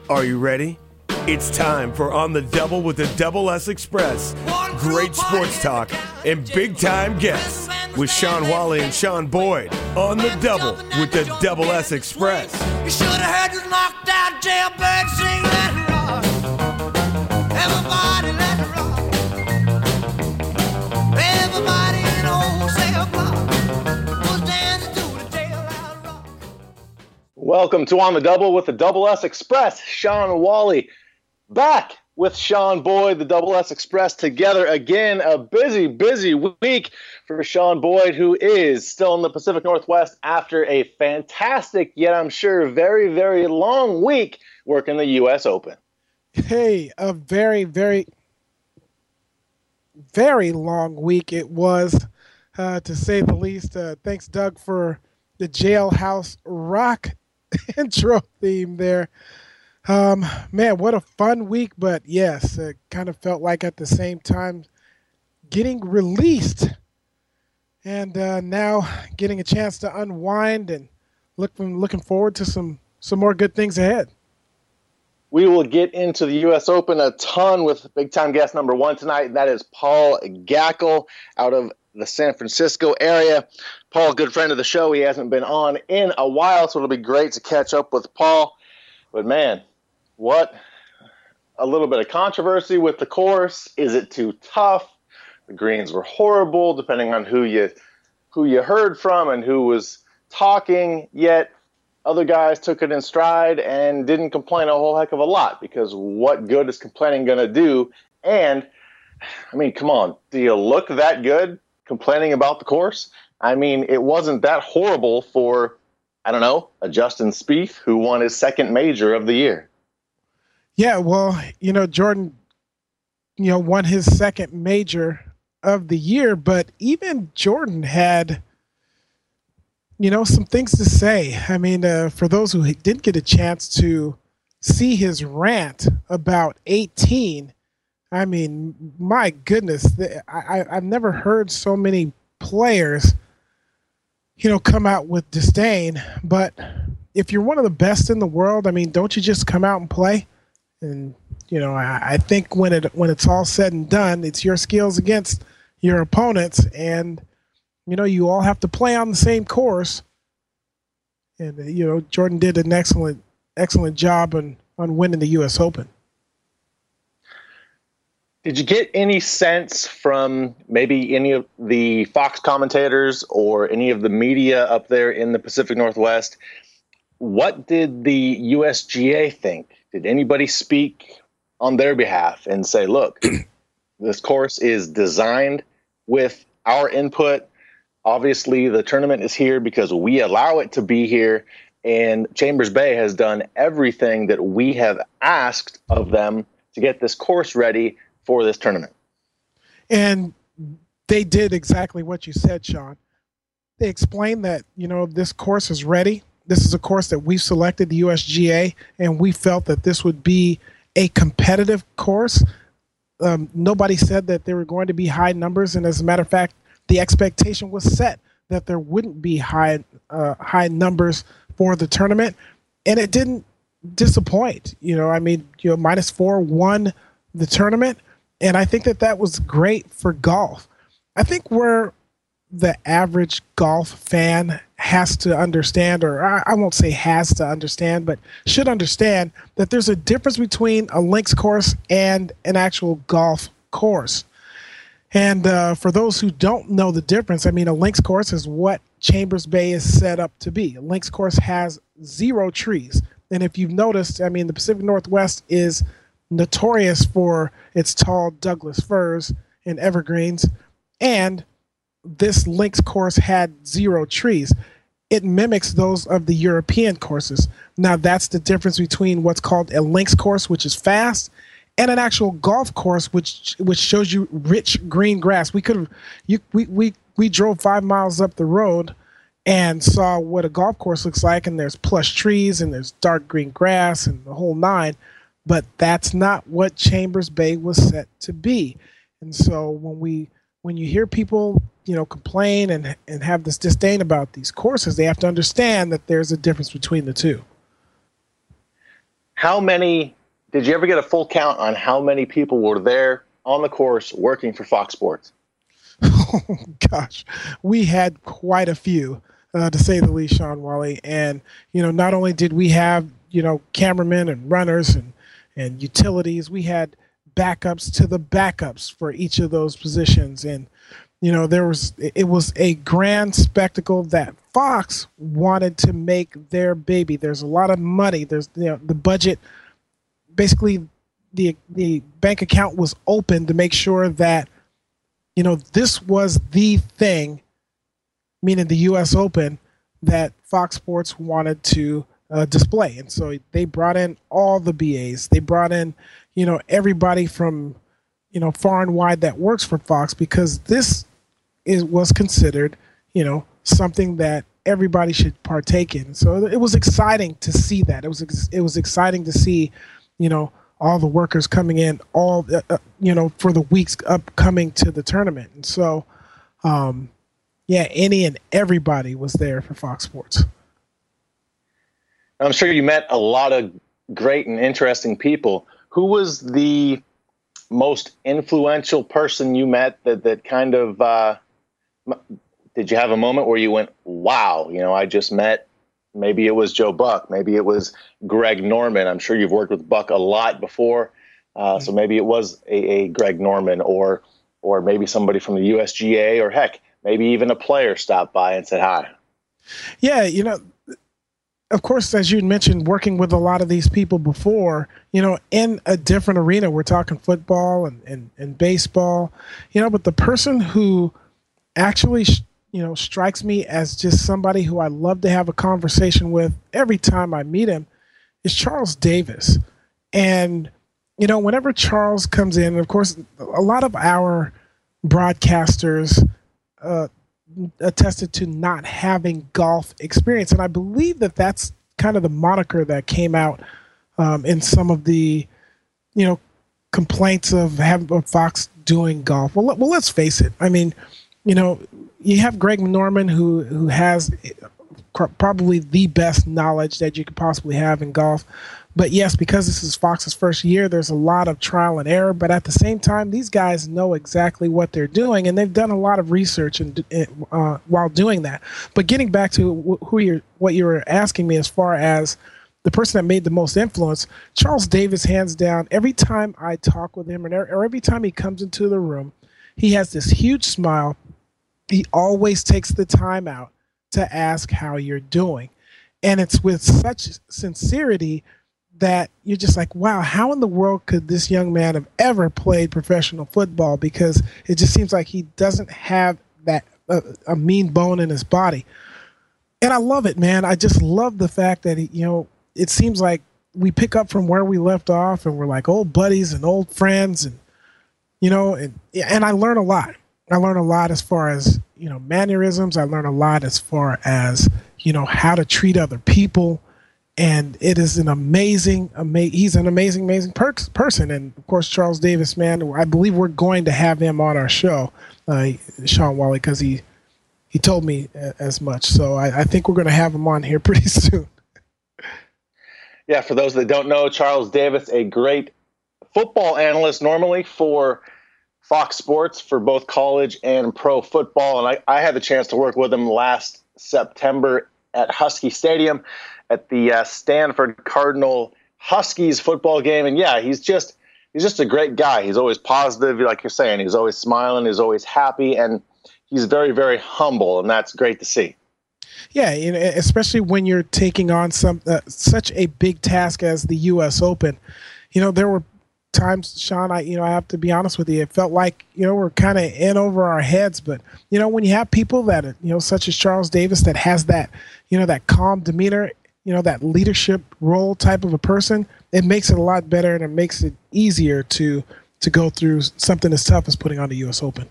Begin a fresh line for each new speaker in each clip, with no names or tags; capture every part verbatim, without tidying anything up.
Are you ready? It's time for On the Double with the Double S Express. Great sports talk and big-time guests with Sean Wally and Sean Boyd on the Double with the Double S Express.
You should have heard this knocked out jailbird sing, let it rock. Everybody let it rock. Everybody in the wholesale block was dancing to the jailhouse rock.
Welcome to On the Double with the Double S Express. Sean Wally back with Sean Boyd, the Double S Express, together again. A busy, busy week for Sean Boyd, who is still in the Pacific Northwest after a fantastic, yet I'm sure very, very long week working the U S Open.
Hey, a very, very, very long week it was, uh, to say the least. Uh, thanks, Doug, for the Jailhouse Rock intro theme there. Um, man, what a fun week, but yes, it kind of felt like at the same time getting released and uh, now getting a chance to unwind and looking looking forward to some, some more good things ahead.
We will get into the U S Open a ton with big-time guest number one tonight, and that is Paul Gackle out of the San Francisco area. Paul, good friend of the show. He hasn't been on in a while, so it'll be great to catch up with Paul. But, man, what a little bit of controversy with the course. Is it too tough? The greens were horrible, depending on who you who you heard from and who was talking. Yet other guys took it in stride and didn't complain a whole heck of a lot, because what good is complaining going to do? And, I mean, come on, do you look that good complaining about the course? I mean, it wasn't that horrible for, I don't know, a Justin Spieth who won his second major of the year.
Yeah, well, you know, Jordan, you know, won his second major of the year, but even Jordan had, you know, some things to say. I mean, uh, for those who didn't get a chance to see his rant about eighteen, I mean, my goodness, I, I've never heard so many players, you know, come out with disdain. But if you're one of the best in the world, I mean, don't you just come out and play? And, you know, I, I think when it when it's all said and done, it's your skills against your opponents. And, you know, you all have to play on the same course. And, you know, Jordan did an excellent, excellent job on, on winning the U S Open.
Did you get any sense from maybe any of the Fox commentators or any of the media up there in the Pacific Northwest? What did the U S G A think? Did anybody speak on their behalf and say, look, this course is designed with our input. Obviously, the tournament is here because we allow it to be here, and Chambers Bay has done everything that we have asked of them to get this course ready for this tournament.
And they did exactly what you said, Sean. They explained that, you know, this course is ready. This is a course that we selected, the U S G A, and we felt that this would be a competitive course. Um, nobody said that there were going to be high numbers, and as a matter of fact, the expectation was set that there wouldn't be high uh, high numbers for the tournament, and it didn't disappoint. You know, I mean, you know, minus four won the tournament, and I think that that was great for golf. I think where the average golf fan has to understand, or I, I won't say has to understand, but should understand that there's a difference between a links course and an actual golf course. And uh, for those who don't know the difference, I mean, a links course is what Chambers Bay is set up to be. A links course has zero trees. And if you've noticed, I mean, the Pacific Northwest is notorious for its tall Douglas firs and evergreens, and this links course had zero trees. It mimics those of the European courses. Now, that's the difference between what's called a links course, which is fast, and an actual golf course, which which shows you rich green grass. We could have, you we we we drove five miles up the road and saw what a golf course looks like, and there's plush trees and there's dark green grass and the whole nine. But that's not what Chambers Bay was set to be. And so when we when you hear people, you know, complain and and have this disdain about these courses, they have to understand that there's a difference between the two.
how many, did you ever get a full count on how many people were there on the course working for Fox Sports?
Oh, gosh, we had quite a few, uh, to say the least, Sean Wally. And, you know, not only did we have, you know, cameramen and runners and, and utilities, we had backups to the backups for each of those positions. And, you know, there was, it was a grand spectacle that Fox wanted to make their baby. There's a lot of money. There's, you know, the budget, basically the, the bank account was open to make sure that, you know, this was the thing, meaning the U S Open, that Fox Sports wanted to uh, display. And so they brought in all the B As. They brought in, you know, everybody from, you know, far and wide that works for Fox, because this is was considered, you know, something that everybody should partake in. So it was exciting to see that. It was it was exciting to see, you know, all the workers coming in, all, uh, you know, for the weeks upcoming to the tournament. And so, um, yeah, any and everybody was there for Fox Sports.
I'm sure you met a lot of great and interesting people. Who was the most influential person you met that, that kind of, uh, did you have a moment where you went, wow, you know, I just met, maybe it was Joe Buck, maybe it was Greg Norman. I'm sure you've worked with Buck a lot before. Uh, so maybe it was a, a Greg Norman, or, or maybe somebody from the U S G A, or heck, maybe even a player stopped by and said hi.
Yeah. You know, of course, as you mentioned, working with a lot of these people before, you know, in a different arena, we're talking football and, and, and baseball, you know, but the person who actually, you know, strikes me as just somebody who I love to have a conversation with every time I meet him is Charles Davis. And, you know, whenever Charles comes in, of course, a lot of our broadcasters uh, attested to not having golf experience. And I believe that that's kind of the moniker that came out um, in some of the, you know, complaints of having of Fox doing golf. Well, let, well, let's face it. I mean, you know, you have Greg Norman, who who has probably the best knowledge that you could possibly have in golf. But yes, because this is Fox's first year, there's a lot of trial and error. But at the same time, these guys know exactly what they're doing, and they've done a lot of research and uh, while doing that. But getting back to who you're, what you were asking me as far as the person that made the most influence, Charles Davis, hands down. Every time I talk with him, or every time he comes into the room, he has this huge smile. He always takes the time out to ask how you're doing. And it's with such sincerity that you're just like, wow, how in the world could this young man have ever played professional football? Because it just seems like he doesn't have that uh, a mean bone in his body. And I love it, man. I just love the fact that, he, you know, it seems like we pick up from where we left off, and we're like old buddies and old friends. And, you know, and, and I learn a lot. I learn a lot as far as, you know, mannerisms. I learn a lot as far as, you know, how to treat other people. And it is an amazing, ama- he's an amazing, amazing per- person. And of course, Charles Davis, man, I believe we're going to have him on our show, uh, Sean Wally, because he, he told me as much. So I, I think we're going to have him on here pretty soon.
Yeah, for those that don't know, Charles Davis, a great football analyst normally for Fox Sports for both college and pro football. And I, I had the chance to work with him last September at Husky Stadium at the uh, Stanford Cardinal Huskies football game. And yeah, he's just he's just a great guy. He's always positive, like you're saying. He's always smiling. He's always happy. And he's very, very humble. And that's great to see.
Yeah, you know, especially when you're taking on some uh, such a big task as the U S Open. You know, there were times, Sean, I you know I have to be honest with you, it felt like, you know, we're kind of in over our heads. But, you know, when you have people that, you know, such as Charles Davis, that has that, you know, that calm demeanor, you know, that leadership role type of a person, it makes it a lot better, and it makes it easier to to go through something as tough as putting on the U S Open.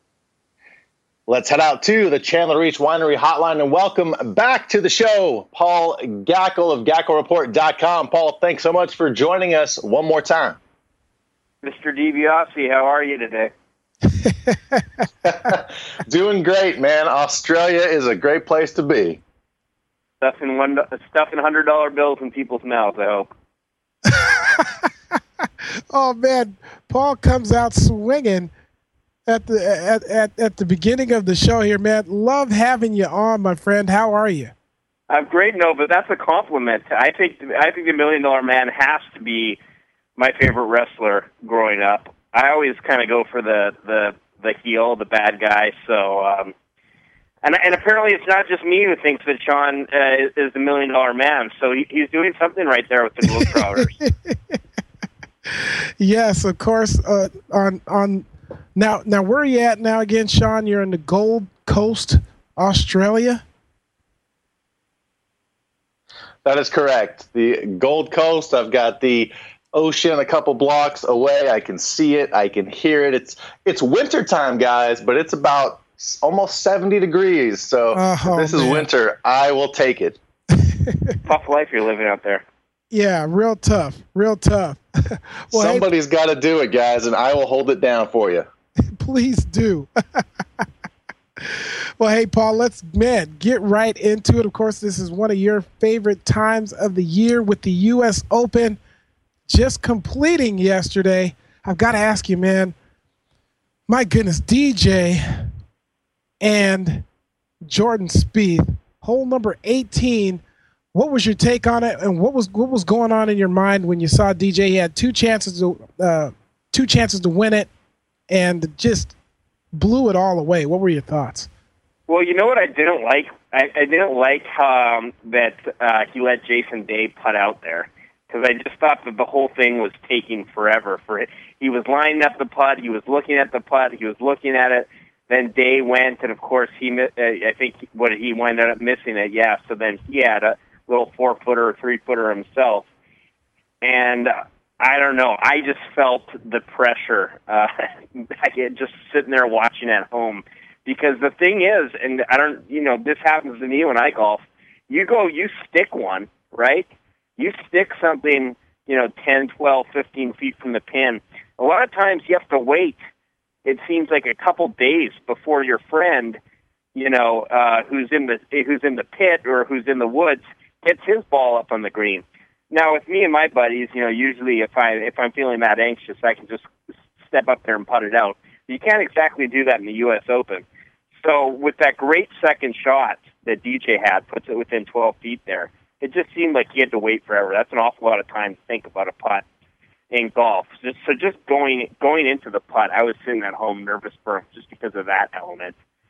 Let's head out to the Chandler Reach Winery Hotline and welcome back to the show, Paul Gackle of Gackle Report dot com. Paul, thanks so much for joining us one more time.
Mister DiBiase, how are you today?
Doing great, man. Australia is a great place to be.
Stuffing one, stuffing hundred dollar bills in people's mouths, I hope.
Oh man, Paul comes out swinging at the at, at at the beginning of the show here, man. Love having you on, my friend. How are you?
I'm great, no, but that's a compliment. I think I think the Million Dollar Man has to be my favorite wrestler growing up. I always kind of go for the the the heel, the bad guy. So, um, and and apparently it's not just me who thinks that Sean uh, is, is the Million Dollar Man. So he, he's doing something right there with the Globetrotters.
Yes, of course. Uh, on on now now where are you at now again, Sean? You're in the Gold Coast, Australia.
That is correct. The Gold Coast. I've got the ocean a couple blocks away. I can see it. I can hear it. It's it's wintertime, guys, but it's about almost seventy degrees. So
oh,
this is
man.
winter. I will take it.
Tough life you're living out there.
Yeah, real tough. Real tough. Well,
Somebody's hey, got to do it, guys, and I will hold it down for you.
Please do. Well, hey, Paul, let's, man, get right into it. Of course, this is one of your favorite times of the year with the U S Open just completing yesterday. I've got to ask you, man, my goodness, D J and Jordan Spieth, hole number eighteen. What was your take on it, and what was what was going on in your mind when you saw D J? He had two chances to uh, two chances to win it, and just blew it all away. What were your thoughts?
Well, you know what I didn't like? I, I didn't like um, that uh, he let Jason Day putt out there, because I just thought that the whole thing was taking forever for it. He was lining up the putt, he was looking at the putt, he was looking at it. Then Day went, and of course he, uh, I think what he wound up missing it. Yeah, so then he had a little four footer or three footer himself, and uh, I don't know. I just felt the pressure. Uh, I get just sitting there watching at home. Because the thing is, and I don't, you know, this happens to me when I golf, you go, you stick one, right? You stick something, you know, ten, twelve, fifteen feet from the pin. A lot of times you have to wait, it seems like a couple days before your friend, you know, uh, who's in the who's in the pit or who's in the woods, gets his ball up on the green. Now, with me and my buddies, you know, usually if, I, if I'm feeling that anxious, I can just step up there and putt it out. You can't exactly do that in the U S Open. So with that great second shot that D J had, puts it within twelve feet there, it just seemed like he had to wait forever. That's an awful lot of time to think about a putt in golf. So, so just going going into the putt, I was sitting at home nervous for just because of that element.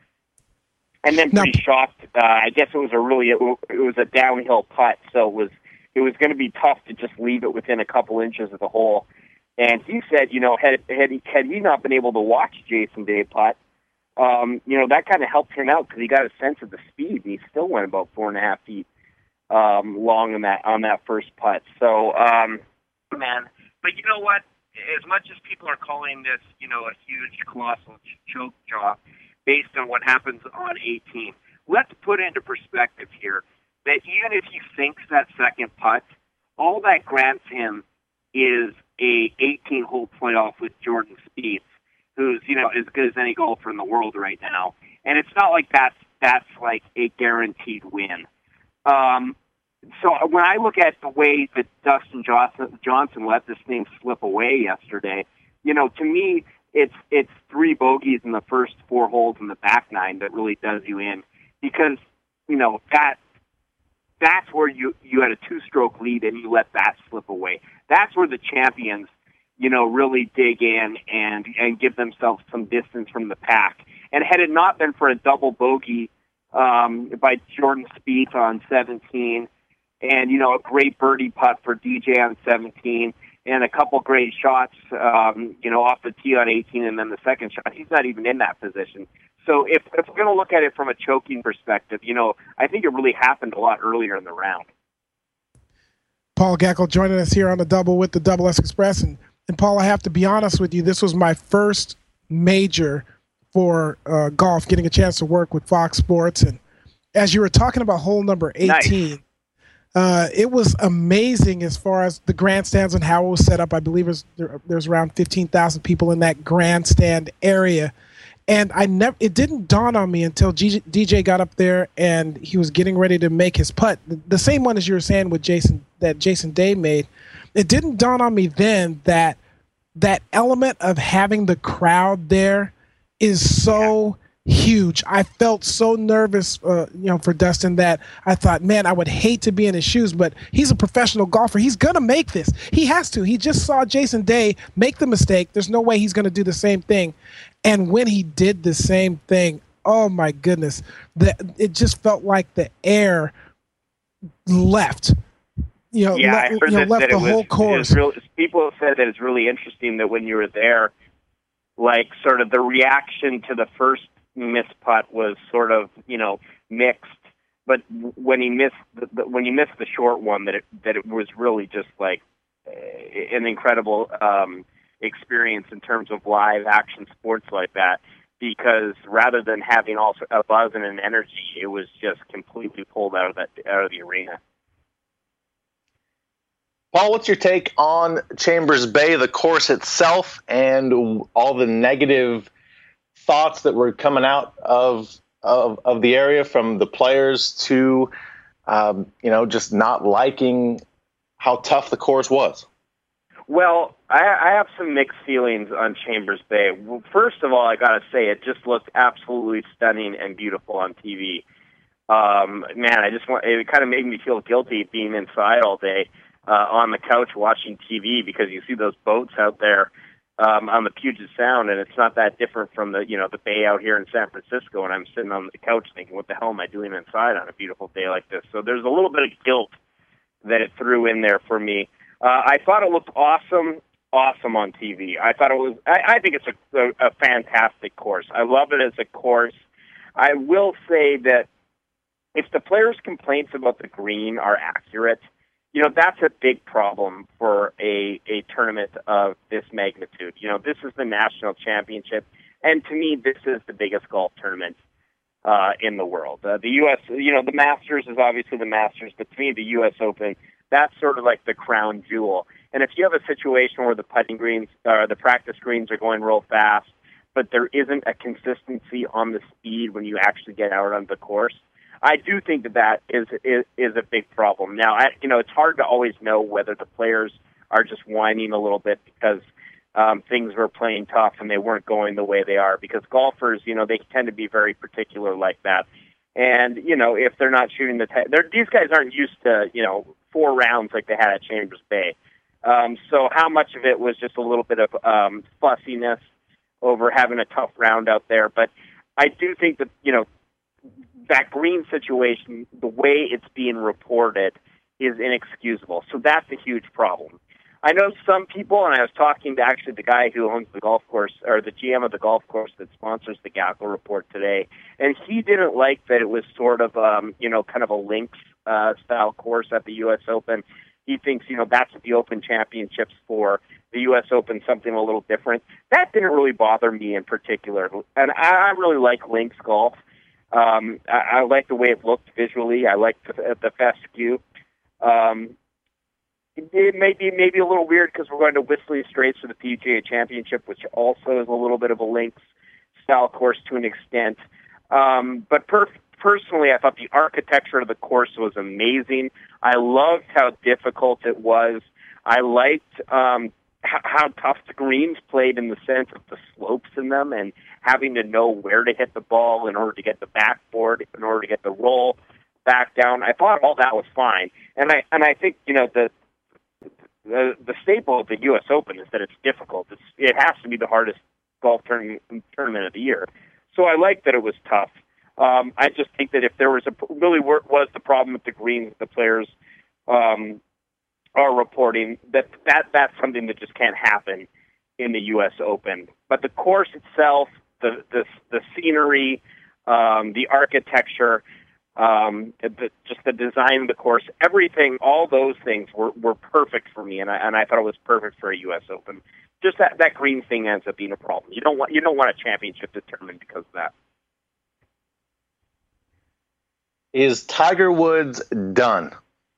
And then pretty no. shocked. Uh, I guess it was a really it was a downhill putt, so it was it was going to be tough to just leave it within a couple inches of the hole. And he said, you know, had had he, had he not been able to watch Jason Day putt, Um, you know, that kind of helped him out because he got a sense of the speed, and he still went about four and a half feet um, long on that on that first putt. So, um, man, but you know what? As much as people are calling this, you know, a huge, colossal choke job based on what happens on eighteen, let's put into perspective here that even if he sinks that second putt, all that grants him is a eighteen-hole playoff with Jordan Spieth, who's, you know, as good as any golfer in the world right now. And it's not like that's, that's like a guaranteed win. Um, so when I look at the way that Dustin Johnson, Johnson let this thing slip away yesterday, you know, to me, it's it's three bogeys in the first four holes in the back nine that really does you in. Because, you know, that that's where you, you had a two-stroke lead and you let that slip away. That's where the champions, you know, really dig in and, and give themselves some distance from the pack. And had it not been for a double bogey um, by Jordan Spieth on seventeen, and, you know, a great birdie putt for D J on seventeen, and a couple great shots, um, you know, off the tee on eighteen, and then the second shot, he's not even in that position. So if, if we're going to look at it from a choking perspective, you know, I think it really happened a lot earlier in the round.
Paul Gackle joining us here on the Double with the Double S Express. And, and Paul, I have to be honest with you, this was my first major for uh, golf, getting a chance to work with Fox Sports. And as you were talking about hole number eighteen, nice. uh, it was amazing as far as the grandstands and how it was set up. I believe it was, there, there's around fifteen thousand people in that grandstand area. And I never, it didn't dawn on me until G- D J got up there and he was getting ready to make his putt. The, the same one as you were saying with Jason, that Jason Day made. It didn't dawn on me then that that element of having the crowd there is so huge. I felt so nervous, uh, you know, for Dustin that I thought, man, I would hate to be in his shoes, but he's a professional golfer. He's going to make this. He has to. He just saw Jason Day make the mistake. There's no way he's going to do the same thing. And when he did the same thing, oh my goodness, the, it just felt like the air left. You know,
yeah,
le-
I heard
you know,
that,
left
that
the
it was,
whole course.
it was real, people have said that it's really interesting that when you were there, like sort of the reaction to the first missed putt was sort of, you know, mixed, but when he missed the, the, when he missed the short one, that it that it was really just like an incredible um, experience in terms of live action sports like that. Because rather than having also a buzz and an energy, it was just completely pulled out of that out of the arena.
Paul, what's your take on Chambers Bay, the course itself, and all the negative thoughts that were coming out of of, of the area from the players to, um, you know, just not liking how tough the course was?
Well, I, I have some mixed feelings on Chambers Bay. Well, first of all, I got to say it just looked absolutely stunning and beautiful on T V. Um, man, I just want it kind of made me feel guilty being inside all day. Uh, on the couch watching T V because you see those boats out there um, on the Puget Sound, and it's not that different from the you know the bay out here in San Francisco. And I'm sitting on the couch thinking, what the hell am I doing inside on a beautiful day like this? So there's a little bit of guilt that it threw in there for me. Uh, I thought it looked awesome, awesome on T V. I thought it was. I, I think it's a, a, a fantastic course. I love it as a course. I will say that if the players' complaints about the green are accurate, you know, that's a big problem for a, a tournament of this magnitude. You know, this is the national championship, and to me, this is the biggest golf tournament uh, in the world. Uh, the U S, you know, the Masters is obviously the Masters, but to me, the U S Open, that's sort of like the crown jewel. And if you have a situation where the putting greens, or the practice greens are going real fast, but there isn't a consistency on the speed when you actually get out on the course, I do think that that is, is is a big problem. Now, I, you know, it's hard to always know whether the players are just whining a little bit because um, things were playing tough and they weren't going the way they are. Because golfers, you know, they tend to be very particular like that. And you know, if they're not shooting the, t- they're, these guys aren't used to you know four rounds like they had at Chambers Bay. Um, so how much of it was just a little bit of um, fussiness over having a tough round out there? But I do think that you know. that green situation, the way it's being reported, is inexcusable. So that's a huge problem. I know some people, and I was talking to actually the guy who owns the golf course, or the G M of the golf course that sponsors the Gackle Report today, and he didn't like that it was sort of, um, you know, kind of a links uh, style course at the U S Open. He thinks, you know, that's what the Open Championships for. The U S Open, something a little different. That didn't really bother me in particular. And I really like links golf. Um, I, I like the way it looked visually. I like the, the fescue. Um, it, it may be maybe a little weird because we're going to Whistling Straits for the P G A Championship, which also is a little bit of a links style course to an extent. Um, but per- personally, I thought the architecture of the course was amazing. I loved how difficult it was. I liked um, h- how tough the greens played in the sense of the slopes in them and having to know where to hit the ball in order to get the backboard, in order to get the roll back down. I thought all that was fine. And I and I think, you know, the the, the staple of the U S Open is that it's difficult. It's, it has to be the hardest golf tournament, tournament of the year. So I like that it was tough. Um, I just think that if there was a really was the problem with the greens, the players um, are reporting that, that that's something that just can't happen in the U S Open. But the course itself, the the, the scenery, um, the architecture, um, the, just the design of the course, everything, all those things were, were perfect for me, and I and I thought it was perfect for a U S Open. Just that, that green thing ends up being a problem. You don't want you don't want a championship determined because of that.
Is Tiger Woods done?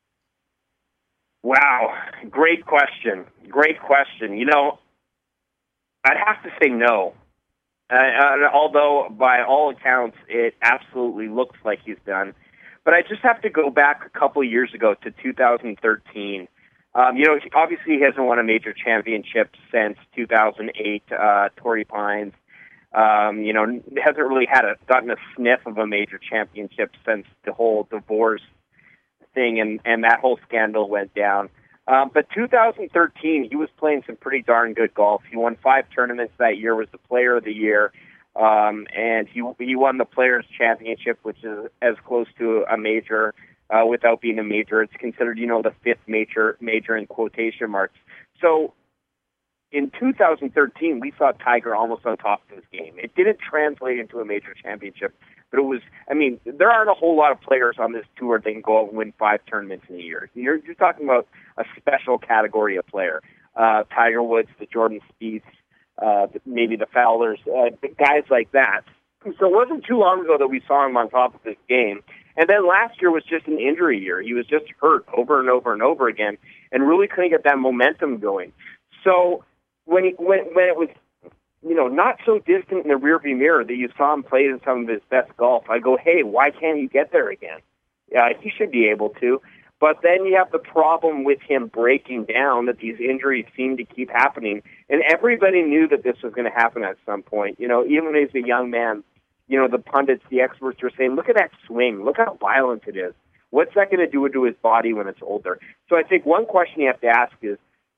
Wow, great question. Great question. You know, I'd have to say no. Uh, uh, although, by all accounts, it absolutely looks like he's done. But I just have to go back a couple of years ago to two thousand thirteen. Um, you know, obviously he hasn't won a major championship since two thousand eight, uh, Torrey Pines. Um, you know, hasn't really had a gotten a sniff of a major championship since the whole divorce thing and, and that whole scandal went down. Um, but two thousand thirteen, he was playing some pretty darn good golf. He won five tournaments that year, was the player of the year, um, and he he won the Players' Championship, which is as close to a major uh, without being a major. It's considered, you know, the fifth major major in quotation marks. So in two thousand thirteen, we saw Tiger almost on top of his game. It didn't translate into a major championship, but it was, I mean, there aren't a whole lot of players on this tour that can go out and win five tournaments in a year. You're, you're talking about a special category of player. Uh, Tiger Woods, the Jordan Spieths, uh, maybe the Fowlers, uh, guys like that. So it wasn't too long ago that we saw him on top of his game. And then last year was just an injury year. He was just hurt over and over and over again and really couldn't get that momentum going. So when he, when when it was, you know, not so distant in the rearview mirror that you saw him play in some of his best golf, I go, hey, why can't he get there again? Uh, he should be able to. But then you have the problem with him breaking down, that these injuries seem to keep happening. And everybody knew that this was going to happen at some point. You know, even as a young man, you know, the pundits, the experts were saying, look at that swing. Look how violent it is. What's that going to do to his body when it's older? So I think one question you have to ask is,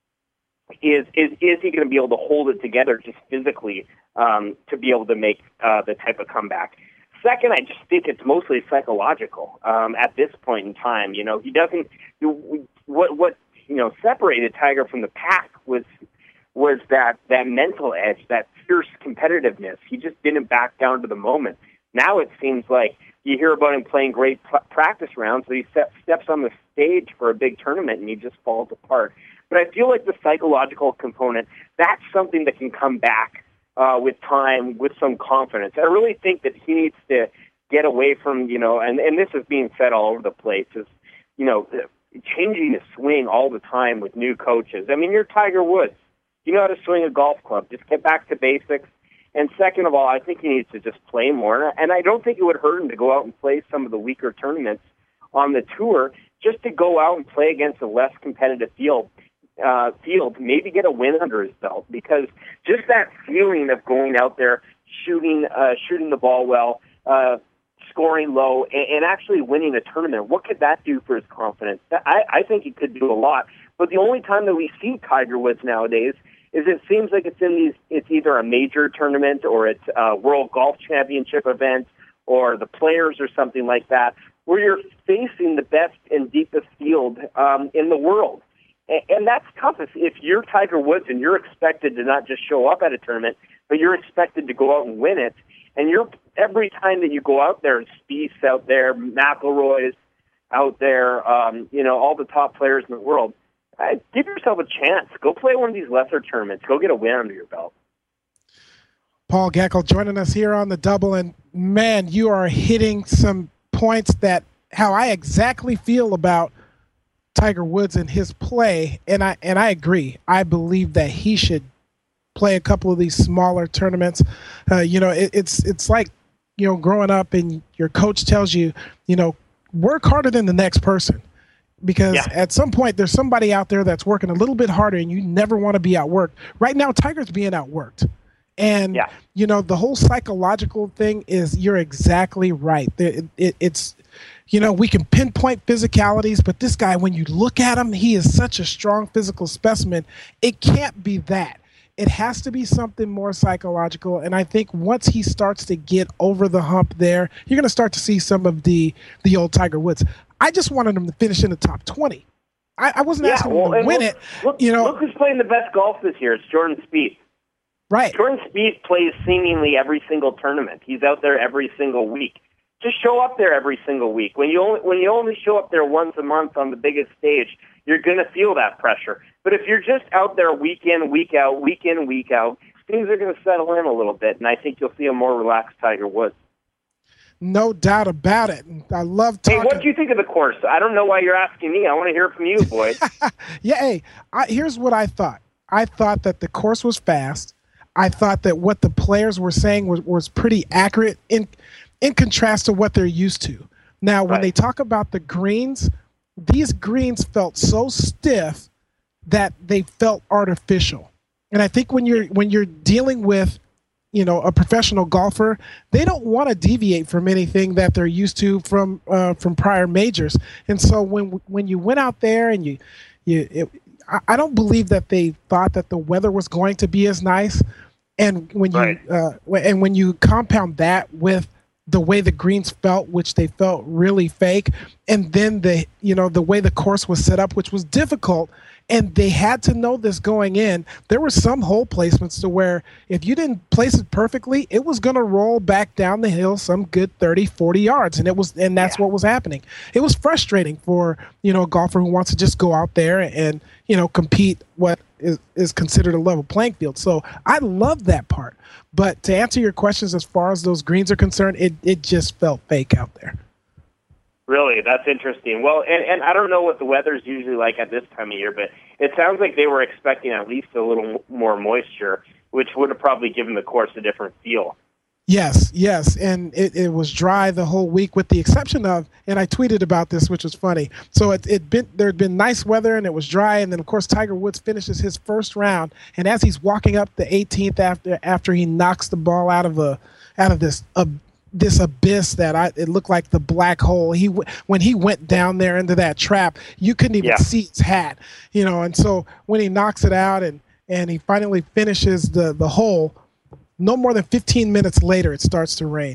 Is is is he going to be able to hold it together just physically um, to be able to make uh, the type of comeback? Second, I just think it's mostly psychological um, at this point in time. You know, he doesn't. What what you know separated Tiger from the pack was was that that mental edge, that fierce competitiveness. He just didn't back down to the moment. Now it seems like you hear about him playing great p- practice rounds, but he step, steps on the stage for a big tournament and he just falls apart. But I feel like the psychological component, that's something that can come back uh, with time, with some confidence. I really think that he needs to get away from, you know, and, and this is being said all over the place, is, you know, changing the swing all the time with new coaches. I mean, you're Tiger Woods. You know how to swing a golf club. Just get back to basics. And second of all, I think he needs to just play more. And I don't think it would hurt him to go out and play some of the weaker tournaments on the tour, just to go out and play against a less competitive field. Uh, field, maybe get a win under his belt, because just that feeling of going out there, shooting, uh, shooting the ball well, uh, scoring low, and, and actually winning a tournament, what could that do for his confidence? I, I think it could do a lot. But the only time that we see Tiger Woods nowadays is it seems like it's in these. It's either a major tournament or it's a World Golf Championship event or the Players or something like that, where you're facing the best and deepest field um, in the world. And that's tough. If, if you're Tiger Woods and you're expected to not just show up at a tournament, but you're expected to go out and win it, and you're every time that you go out there, Spieth's out there, McIlroy's out there, um, you know, all the top players in the world, uh, give yourself a chance. Go play one of these lesser tournaments. Go get a win under your belt.
Paul Gackle joining us here on the Double, and man, you are hitting some points that how I exactly feel about Tiger Woods and his play, and I and I agree. I believe that he should play a couple of these smaller tournaments. Uh, you know, it, it's it's like, you know, growing up and your coach tells you, you know, work harder than the next person, because yeah. at some point there's somebody out there that's working a little bit harder, and you never want to be outworked. Right now, Tiger's being outworked. And, yeah. you know, the whole psychological thing is, you're exactly right. It, it, it's, you know, we can pinpoint physicalities, but this guy, when you look at him, he is such a strong physical specimen. It can't be that. It has to be something more psychological. And I think once he starts to get over the hump there, you're going to start to see some of the, the old Tiger Woods. I just wanted him to finish in the top twenty. I, I wasn't
yeah,
asking
well,
him to win
look,
it.
Look,
you know,
look who's playing the best golf this year. It's Jordan Spieth.
Right.
Jordan Spieth plays seemingly every single tournament. He's out there every single week. Just show up there every single week. When you only when you only show up there once a month on the biggest stage, you're going to feel that pressure. But if you're just out there week in, week out, week in, week out, things are going to settle in a little bit, and I think you'll see a more relaxed Tiger Woods.
No doubt about it. I love talking.
Hey, what do you think of the course? I don't know why you're asking me. I want to hear from you, Boyd.
yeah, hey, I, here's what I thought. I thought that the course was fast. I thought that what the players were saying was, was pretty accurate in in contrast to what they're used to. Now, when
right.
they talk about the greens, these greens felt so stiff that they felt artificial. And I think when you're when you're dealing with, you know, a professional golfer, they don't want to deviate from anything that they're used to from uh, from prior majors. And so when when you went out there and you you it, I, I don't believe that they thought that the weather was going to be as nice. And when you
Right.
uh, and when you compound that with the way the greens felt, which they felt really fake, and then the you know the way the course was set up, which was difficult, and they had to know this going in. There were some hole placements to where if you didn't place it perfectly, it was going to roll back down the hill some good thirty, forty yards, and it was and that's
Yeah.
what was happening. It was frustrating for you know a golfer who wants to just go out there and you know compete what is, is considered a level playing field. So I love that part. But to answer your questions as far as those greens are concerned, it, it just felt fake out there.
Really, that's interesting. Well, and, and I don't know what the weather's usually like at this time of year, but it sounds like they were expecting at least a little m- more moisture, which would have probably given the course a different feel.
Yes, yes, and it, it was dry the whole week, with the exception of, and I tweeted about this, which was funny. So it it been there had been nice weather and it was dry, and then of course Tiger Woods finishes his first round, and as he's walking up the eighteenth after after he knocks the ball out of a out of this uh, this abyss that I it looked like the black hole. He w- when he went down there into that trap, you couldn't even
Yeah.
see his hat, you know. And so when he knocks it out and and he finally finishes the the hole. No more than fifteen minutes later, it starts to rain.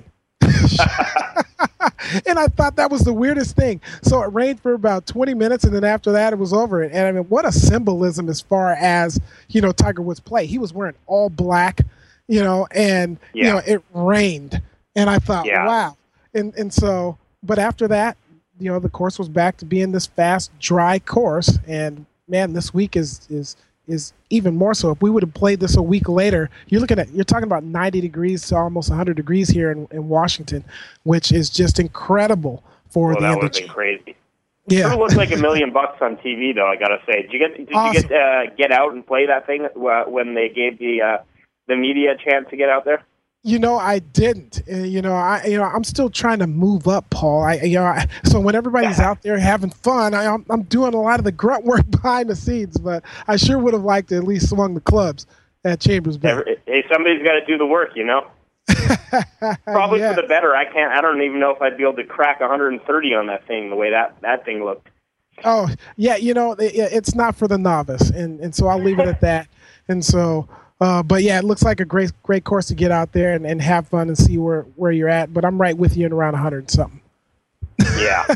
And I thought that was the weirdest thing. So it rained for about twenty minutes, and then after that, it was over. And I mean, what a symbolism as far as, you know, Tiger Woods' play. He was wearing all black, you know, and, you
Yeah.
know, it rained. And I thought,
Yeah.
wow. And and so, but after that, you know, the course was back to being this fast, dry course. And, man, this week is is is even more so. If we would have played this a week later, you're looking at, you're talking about ninety degrees to almost one hundred degrees here in, in Washington, which is just incredible for
Well,
the
that
end
would
of
have been crazy.
Yeah.
It looked like a million bucks on T V, though. I gotta say, did you get did
Awesome.
you get uh, get out and play that thing uh, when they gave the uh, the media a chance to get out there?
You know, I didn't. Uh, you know, I you know I'm still trying to move up, Paul. I you know, I, so when everybody's out there having fun, I, I'm I'm doing a lot of the grunt work behind the scenes. But I sure would have liked to at least swung the clubs at Chambers Bay.
Every, hey, somebody's got to do the work, you know. Probably
Yeah.
for the better. I can't. I don't even know if I'd be able to crack one hundred thirty on that thing the way that that thing looked.
Oh, yeah, you know, it, it's not for the novice, and, and so I'll leave it at that. And so, uh, but yeah, it looks like a great great course to get out there and, and have fun and see where, where you're at. But I'm right with you in around one hundred and something.
Yeah.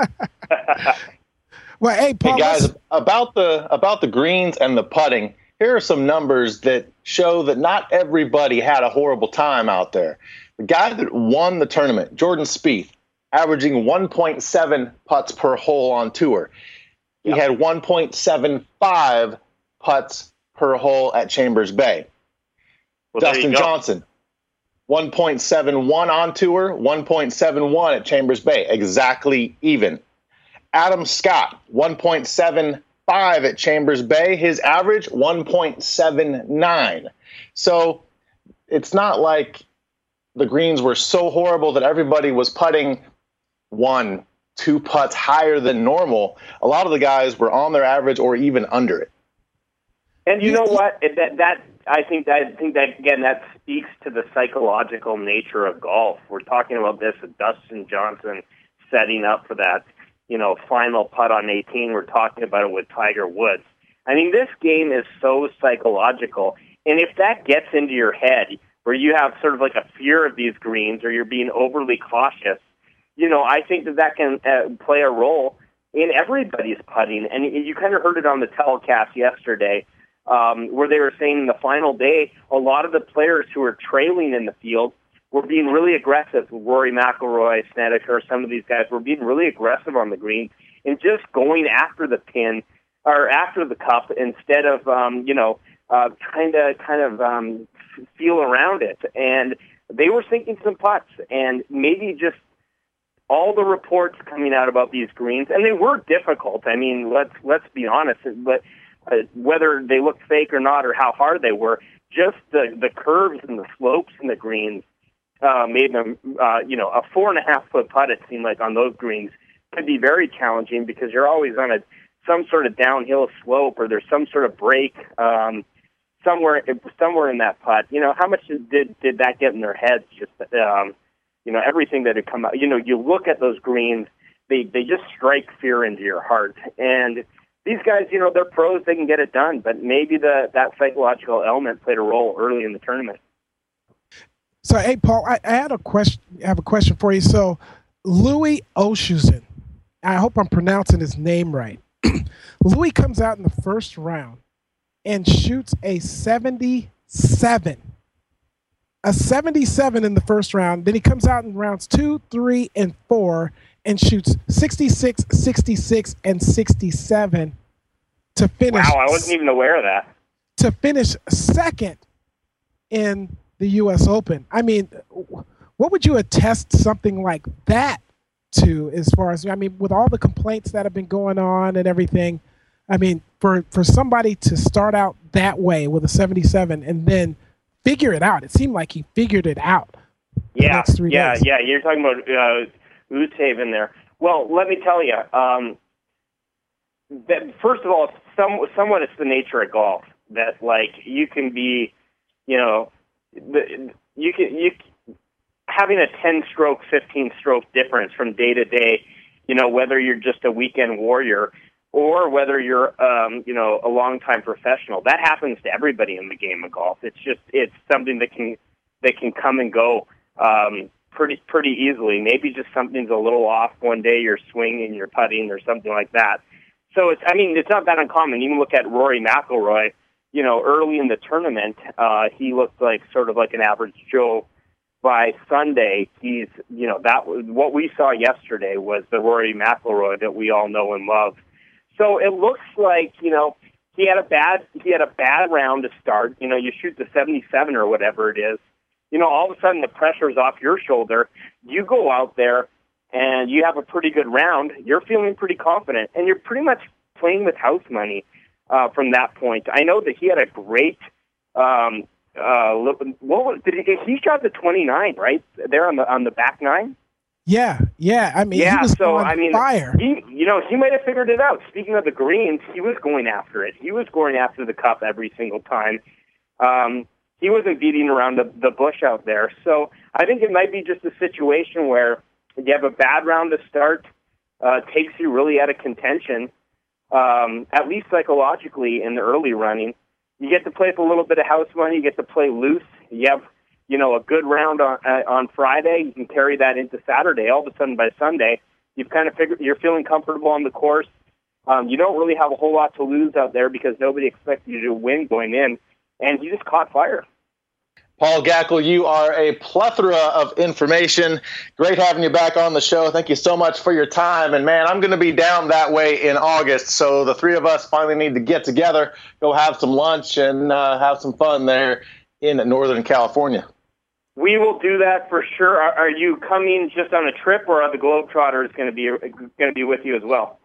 Well, hey, Paul,
Hey guys,
let's-
about the about the greens and the putting, here are some numbers that show that not everybody had a horrible time out there. The guy that won the tournament, Jordan Spieth, averaging one point seven putts per hole on tour. He
Yeah.
had one point seven five putts per hole at Chambers Bay.
Well, there
Dustin
you go.
Johnson, one point seven one on tour, one point seven one at Chambers Bay, exactly even. Adam Scott, one point seven five at Chambers Bay. His average, one point seven nine. So it's not like the greens were so horrible that everybody was putting one, two putts higher than normal. A lot of the guys were on their average or even under it.
And you know what? It- That that I think that I think that again that speaks to the psychological nature of golf. We're talking about this with Dustin Johnson setting up for that, you know, final putt on eighteen. We're talking about it with Tiger Woods. I mean, this game is so psychological, and if that gets into your head, where you have sort of like a fear of these greens, or you're being overly cautious, you know, I think that that can uh, play a role in everybody's putting. And you kind of heard it on the telecast yesterday, um, where they were saying the final day, a lot of the players who were trailing in the field were being really aggressive. Rory McIlroy, Snedeker, some of these guys were being really aggressive on the green and just going after the pin or after the cup instead of, um, you know, uh, trying to kind of um, feel around it. And they were sinking some putts, and maybe just all the reports coming out about these greens, and they were difficult. I mean, let's let's be honest. But uh, whether they looked fake or not, or how hard they were, just the the curves and the slopes in the greens uh, made them. Uh, you know, a four and a half foot putt, it seemed like, on those greens could be very challenging because you're always on a some sort of downhill slope or there's some sort of break um, somewhere somewhere in that putt. You know, how much did did that get in their heads? Just um, you know, everything that had come out. You know, you look at those greens, they they just strike fear into your heart. And these guys, you know, they're pros; they can get it done. But maybe the that psychological element played a role early in the tournament.
So, hey, Paul, I, I had a question. I have a question for you. So, Louis Oosthuizen, I hope I'm pronouncing his name right. Louis comes out in the first round and shoots a seventy-seven. A seventy-seven in the first round. Then he comes out in rounds two, three, and four and shoots sixty-six, sixty-six, and sixty-seven to finish.
Wow, I wasn't even aware of that.
To finish second in the U S Open. I mean, what would you attest something like that to as far as, I mean, with all the complaints that have been going on and everything, I mean, for, for somebody to start out that way with a seventy-seven and then figure it out, it seemed like he figured it out.
Yeah, yeah, days. yeah. You're talking about uh, Oosthuizen there. Well, let me tell you, um, that first of all, some, somewhat it's the nature of golf that, like, you can be, you know, the, you can you having a ten stroke, fifteen stroke difference from day to day, you know, whether you're just a weekend warrior or whether you're, um, you know, a longtime professional. That happens to everybody in the game of golf. It's just it's something that can that can come and go um, pretty pretty easily. Maybe just something's a little off one day. You're swinging, you're putting, or something like that. So it's I mean it's not that uncommon. You can look at Rory McIlroy. You know, early in the tournament, uh, he looked like sort of like an average Joe. By Sunday, he's, you know, that was what we saw yesterday was the Rory McIlroy that we all know and love. So it looks like, you know, he had a bad, he had a bad round to start. You know, you shoot the seventy-seven or whatever it is. You know, all of a sudden the pressure's off your shoulder. You go out there and you have a pretty good round. You're feeling pretty confident, and you're pretty much playing with house money. Uh, from that point, I know that he had a great. Um, uh, what was, did he? He shot the twenty-nine right there on the on the back nine.
Yeah, yeah. I mean,
yeah.
He was
so
on
I mean,
fire.
He, you know, he might have figured it out. Speaking of the greens, he was going after it. He was going after the cup every single time. Um, he wasn't beating around the, the bush out there. So I think it might be just a situation where you have a bad round to start, uh, takes you really out of contention. Um, at least psychologically in the early running, you get to play with a little bit of house money. You get to play loose. You have, you know, a good round on uh, on Friday. You can carry that into Saturday. All of a sudden, by Sunday, you've kind of figured you're feeling comfortable on the course. Um, you don't really have a whole lot to lose out there because nobody expects you to win going in, and you just caught fire.
Paul Gackle, you are a plethora of information. Great having you back on the show. Thank you so much for your time. And, man, I'm going to be down that way in August, so the three of us finally need to get together, go have some lunch, and uh, have some fun there in Northern California.
We will do that for sure. Are, are you coming just on a trip, or are the Globetrotters going to be going to be with you as well?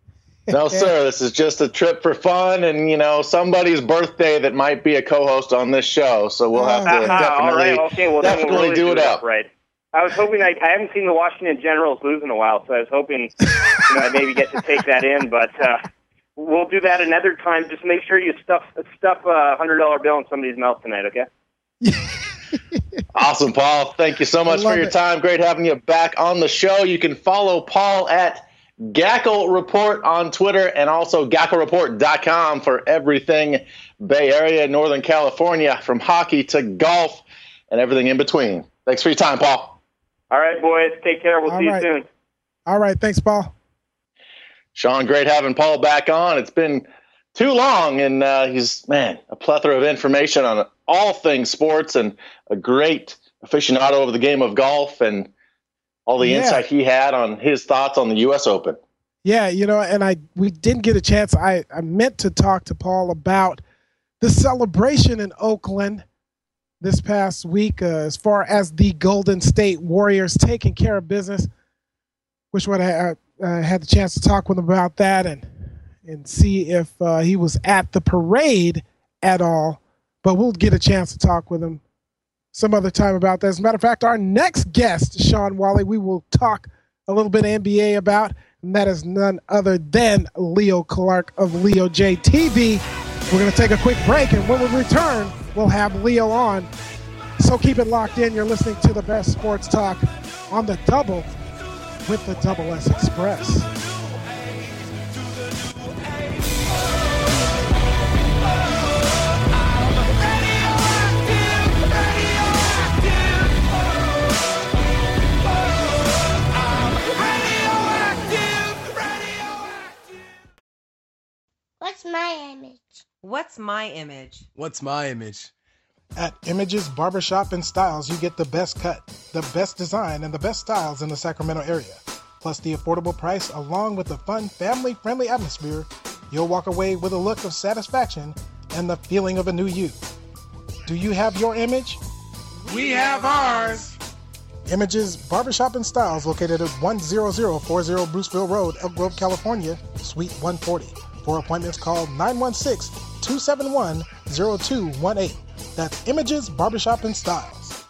No, sir. This is just a trip for fun and, you know, somebody's birthday that might be a co-host on this show. So we'll have to
uh-huh.
definitely,
All right. Okay. Well,
definitely
then we'll really
do,
do
it up.
Right. I was hoping I, I haven't seen the Washington Generals lose in a while, so I was hoping you know, I maybe get to take that in. But uh, we'll do that another time. Just make sure you stuff stuff a hundred dollar bill in somebody's mouth tonight. Okay.
Awesome, Paul. Thank you so much for your
it.
time. Great having you back on the show. You can follow Paul at Gackle Report on Twitter and also gackle report dot com for everything Bay Area, Northern California, from hockey to golf and everything in between. Thanks for your time, Paul.
All right, boys. Take care. We'll
All
see
right.
you soon.
All right. Thanks, Paul.
Sean, great having Paul back on. It's been too long, and uh, he's, man, a plethora of information on all things sports and a great aficionado of the game of golf and all the
Yeah.
insight he had on his thoughts on the U S Open.
Yeah, you know, and I we didn't get a chance. I, I meant to talk to Paul about the celebration in Oakland this past week uh, as far as the Golden State Warriors taking care of business. Wish what I uh, had the chance to talk with him about that and and see if uh, he was at the parade at all. But we'll get a chance to talk with him some other time about that. As a matter of fact, our next guest, Sean Wally, we will talk a little bit of N B A about. and that is none other than Leo Clark of Leo J T V. We're going to take a quick break, and when we return, we'll have Leo on. So keep it locked in. You're listening to the best sports talk on the double with the Double S Express.
What's my image?
What's my image?
What's my image?
At Images Barbershop and Styles, you get the best cut, the best design, and the best styles in the Sacramento area. Plus the affordable price, along with the fun, family-friendly atmosphere, you'll walk away with a look of satisfaction and the feeling of a new you. Do you have your image?
We have ours!
Images Barbershop and Styles, located at one thousand forty Bruceville Road, Elk Grove, California, Suite one forty. For appointments, call nine one six, two seven one, zero two one eight. That's Images Barbershop and Styles.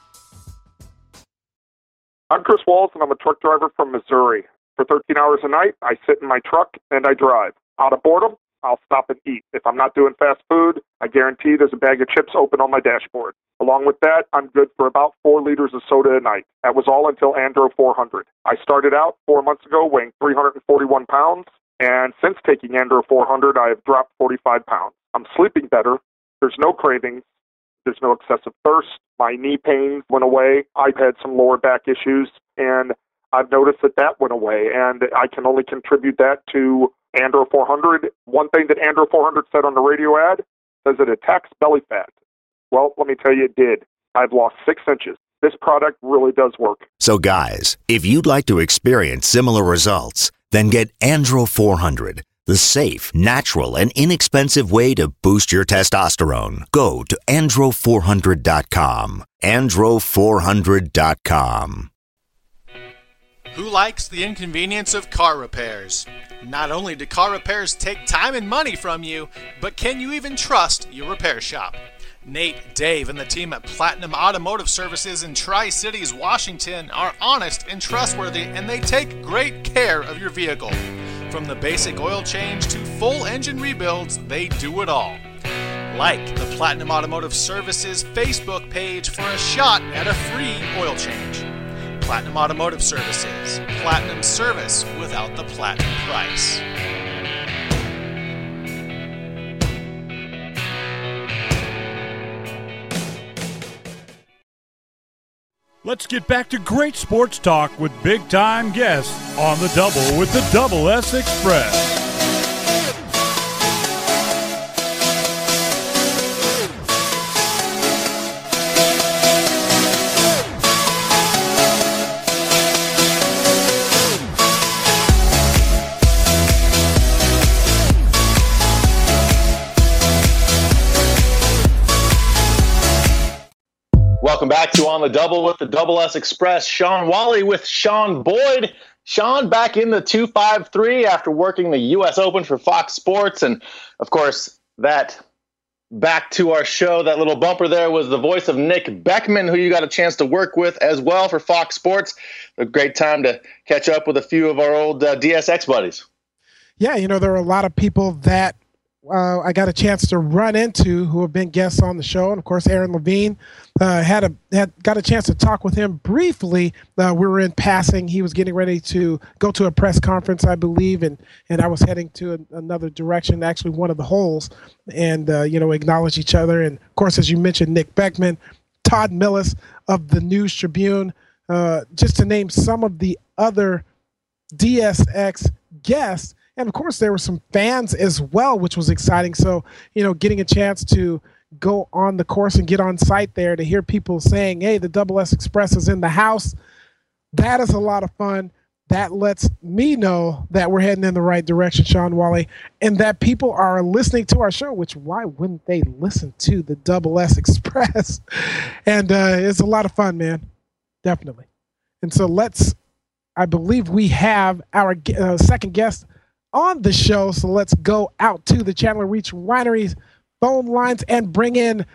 I'm Chris Walls, and I'm a truck driver from Missouri. For thirteen hours a night, I sit in my truck and I drive. Out of boredom, I'll stop and eat. If I'm not doing fast food, I guarantee there's a bag of chips open on my dashboard. Along with that, I'm good for about four liters of soda a night. That was all until Andro four hundred. I started out four months ago weighing three hundred forty-one pounds, and since taking Andro four hundred, I have dropped forty-five pounds. I'm sleeping better. There's no cravings. There's no excessive thirst. My knee pain went away. I've had some lower back issues, and I've noticed that that went away, and I can only contribute that to Andro four hundred. One thing that Andro four hundred said on the radio ad says it attacks belly fat. Well, let me tell you, it did. I've lost six inches. This product really does work.
So guys, if you'd like to experience similar results, then get Andro four hundred, the safe, natural, and inexpensive way to boost your testosterone. Go to andro four hundred dot com. andro four hundred dot com.
Who likes the inconvenience of car repairs? Not only do car repairs take time and money from you, but can you even trust your repair shop? Nate, Dave, and the team at Platinum Automotive Services in Tri-Cities, Washington are honest and trustworthy, and they take great care of your vehicle. From the basic oil change to full engine rebuilds, they do it all. Like the Platinum Automotive Services Facebook page for a shot at a free oil change. Platinum Automotive Services. Platinum service without the platinum price.
Let's get back to great sports talk with big-time guests on the Double with the Double S Express.
Welcome back to On the Double with the Double S Express. Sean Wally with Sean Boyd. Sean back in the two five three after working the U S Open for Fox Sports. And, of course, that back to our show, that little bumper there was the voice of Nick Beckman, who you got a chance to work with as well for Fox Sports. A great time to catch up with a few of our old uh, D S X buddies.
Yeah, you know, there are a lot of people that Uh, I got a chance to run into who have been guests on the show, and of course, Aaron Levine uh, had a had got a chance to talk with him briefly. Uh, we were in passing; he was getting ready to go to a press conference, I believe, and and I was heading to a, another direction, actually one of the holes, and uh, you know, acknowledge each other. And of course, as you mentioned, Nick Beckman, Todd Millis of the News Tribune, uh, just to name some of the other D S X guests. And, of course, there were some fans as well, which was exciting. So, you know, getting a chance to go on the course and get on site there to hear people saying, hey, the Double S Express is in the house, that is a lot of fun. That lets me know that we're heading in the right direction, Sean Wally, and that people are listening to our show, which why wouldn't they listen to the Double S Express? And uh, it's a lot of fun, man. Definitely. And so let's, I believe we have our uh, second guest on the show, so let's go out to the Chandler Reach Winery's phone lines and bring in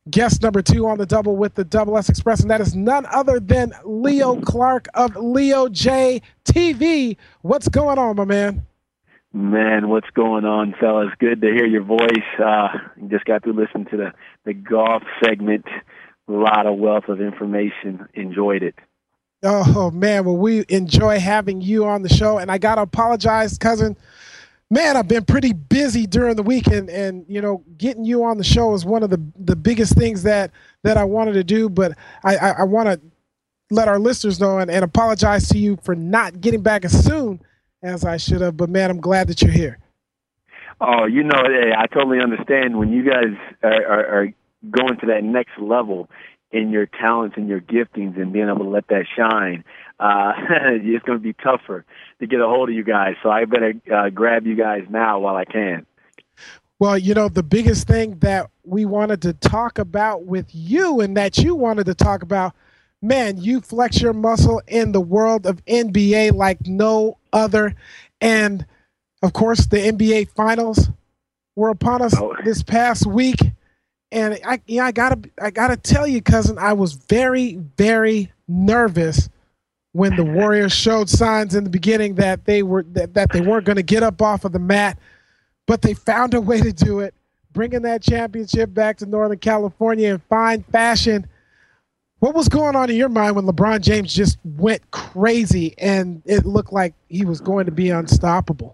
guest number two on the double with the Double S Express, and that is none other than Leo Clark of Leo J T V. What's going on, my man?
Man, what's going on, fellas? Good to hear your voice. Uh, just got to listen to the, the golf segment. A lot of wealth of information. Enjoyed it.
Oh, man, well, we enjoy having you on the show, and I got to apologize, cousin. Man, I've been pretty busy during the weekend, and, you know, getting you on the show is one of the, the biggest things that, that I wanted to do, but I, I, I want to let our listeners know and, and apologize to you for not getting back as soon as I should have, but, man, I'm glad that you're here.
Oh, you know, hey, I totally understand when you guys are, are, are going to that next level in your talents and your giftings and being able to let that shine, uh, it's going to be tougher to get a hold of you guys. So I better uh, grab you guys now while I can.
Well, you know, the biggest thing that we wanted to talk about with you and that you wanted to talk about, man, you flex your muscle in the world of N B A like no other. And, of course, the N B A Finals were upon us oh. this past week. And I, yeah, I gotta, I gotta tell you, cousin, I was very, very nervous when the Warriors showed signs in the beginning that they were that, that they weren't going to get up off of the mat, but they found a way to do it, bringing that championship back to Northern California in fine fashion. What was going on in your mind when LeBron James just went crazy and it looked like he was going to be unstoppable?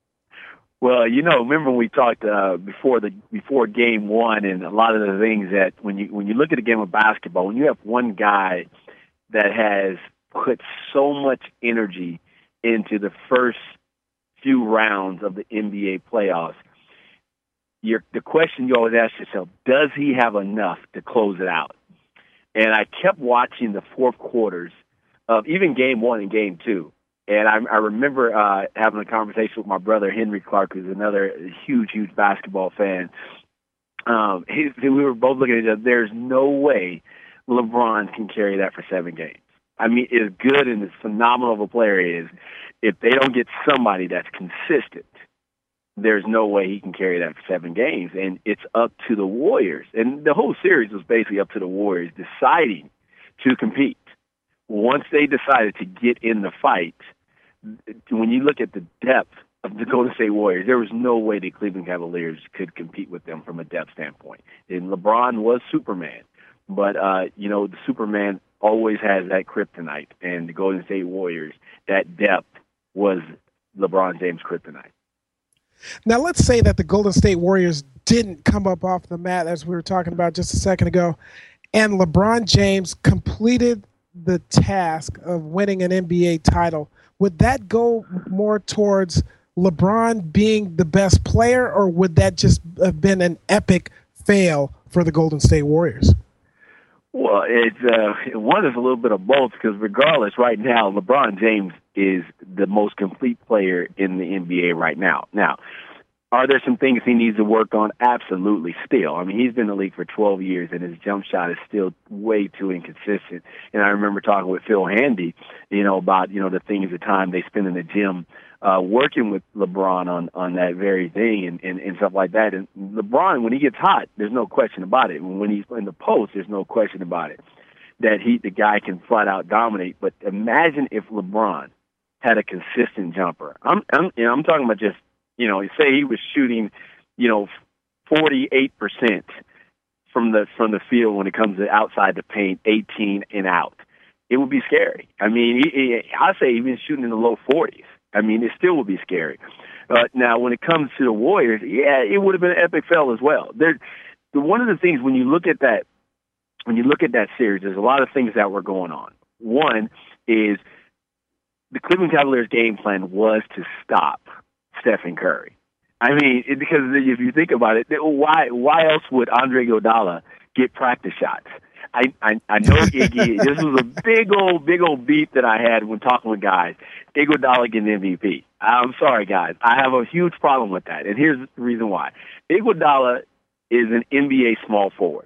Well, you know, remember when we talked uh, before the before game one, and a lot of the things that when you when you look at a game of basketball, when you have one guy that has put so much energy into the first few rounds of the N B A playoffs, you're, the question you always ask yourself: does he have enough to close it out? And I kept watching the fourth quarters of even game one and game two. And I, I remember uh, having a conversation with my brother, Henry Clark, who's another huge, huge basketball fan. Um, he, we were both looking at each other. There's no way LeBron can carry that for seven games. I mean, as good and as phenomenal of a player he is, if they don't get somebody that's consistent, there's no way he can carry that for seven games. And it's up to the Warriors. And the whole series was basically up to the Warriors deciding to compete. Once they decided to get in the fight, when you look at the depth of the Golden State Warriors, there was no way the Cleveland Cavaliers could compete with them from a depth standpoint. And LeBron was Superman, but, uh, you know, the Superman always has that kryptonite, and the Golden State Warriors, that depth was LeBron James' kryptonite.
Now, let's say that the Golden State Warriors didn't come up off the mat, as we were talking about just a second ago, and LeBron James completed the task of winning an N B A title. Would that go more towards LeBron being the best player, or would that just have been an epic fail for the Golden State Warriors?
Well, it's uh, one is a little bit of both, because regardless, right now, LeBron James is the most complete player in the N B A right now. Now, are there some things he needs to work on? Absolutely, still. I mean, he's been in the league for twelve years, and his jump shot is still way too inconsistent. And I remember talking with Phil Handy, you know, about, you know, the things, the time they spend in the gym uh, working with LeBron on, on that very thing and, and, and stuff like that. And LeBron, when he gets hot, there's no question about it. When he's in the post, there's no question about it, that he, the guy can flat out dominate. But imagine if LeBron had a consistent jumper. I'm, I'm, you know, I'm talking about just, you know, say he was shooting, you know, forty-eight percent from the from the field when it comes to outside the paint, eighteen and out. It would be scary. I mean, he, he, I say even shooting in the low forties. I mean, it still would be scary. Uh, now, when it comes to the Warriors, yeah, it would have been an epic fail as well. There, the, one of the things when you look at that, when you look at that series, there's a lot of things that were going on. One is the Cleveland Cavaliers' game plan was to stop Stephen Curry. I mean, it, because if you think about it, why why else would Andre Iguodala get practice shots? I I, I know Iggy. This was a big old big old beef that I had when talking with guys. Iguodala getting M V P. I'm sorry, guys. I have a huge problem with that, and here's the reason why. Iguodala is an N B A small forward.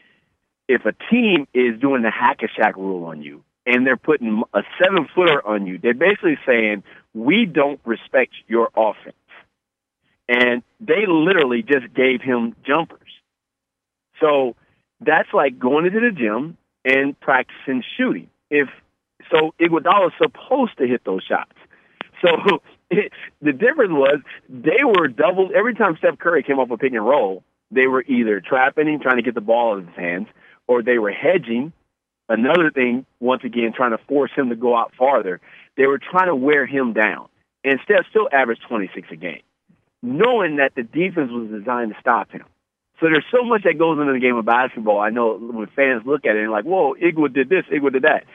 If a team is doing the hack-a-shack rule on you, and they're putting a seven-footer on you, they're basically saying, we don't respect your offense. And they literally just gave him jumpers. So that's like going into the gym and practicing shooting. If so, Iguodala is supposed to hit those shots. So it, the difference was they were doubled every time Steph Curry came off a pick and roll. They were either trapping him, trying to get the ball out of his hands, or they were hedging. Another thing, once again, trying to force him to go out farther. They were trying to wear him down. And Steph still averaged twenty-six a game, knowing that the defense was designed to stop him. So there's so much that goes into the game of basketball. I know when fans look at it and like, whoa, Igua did this, Igua did that.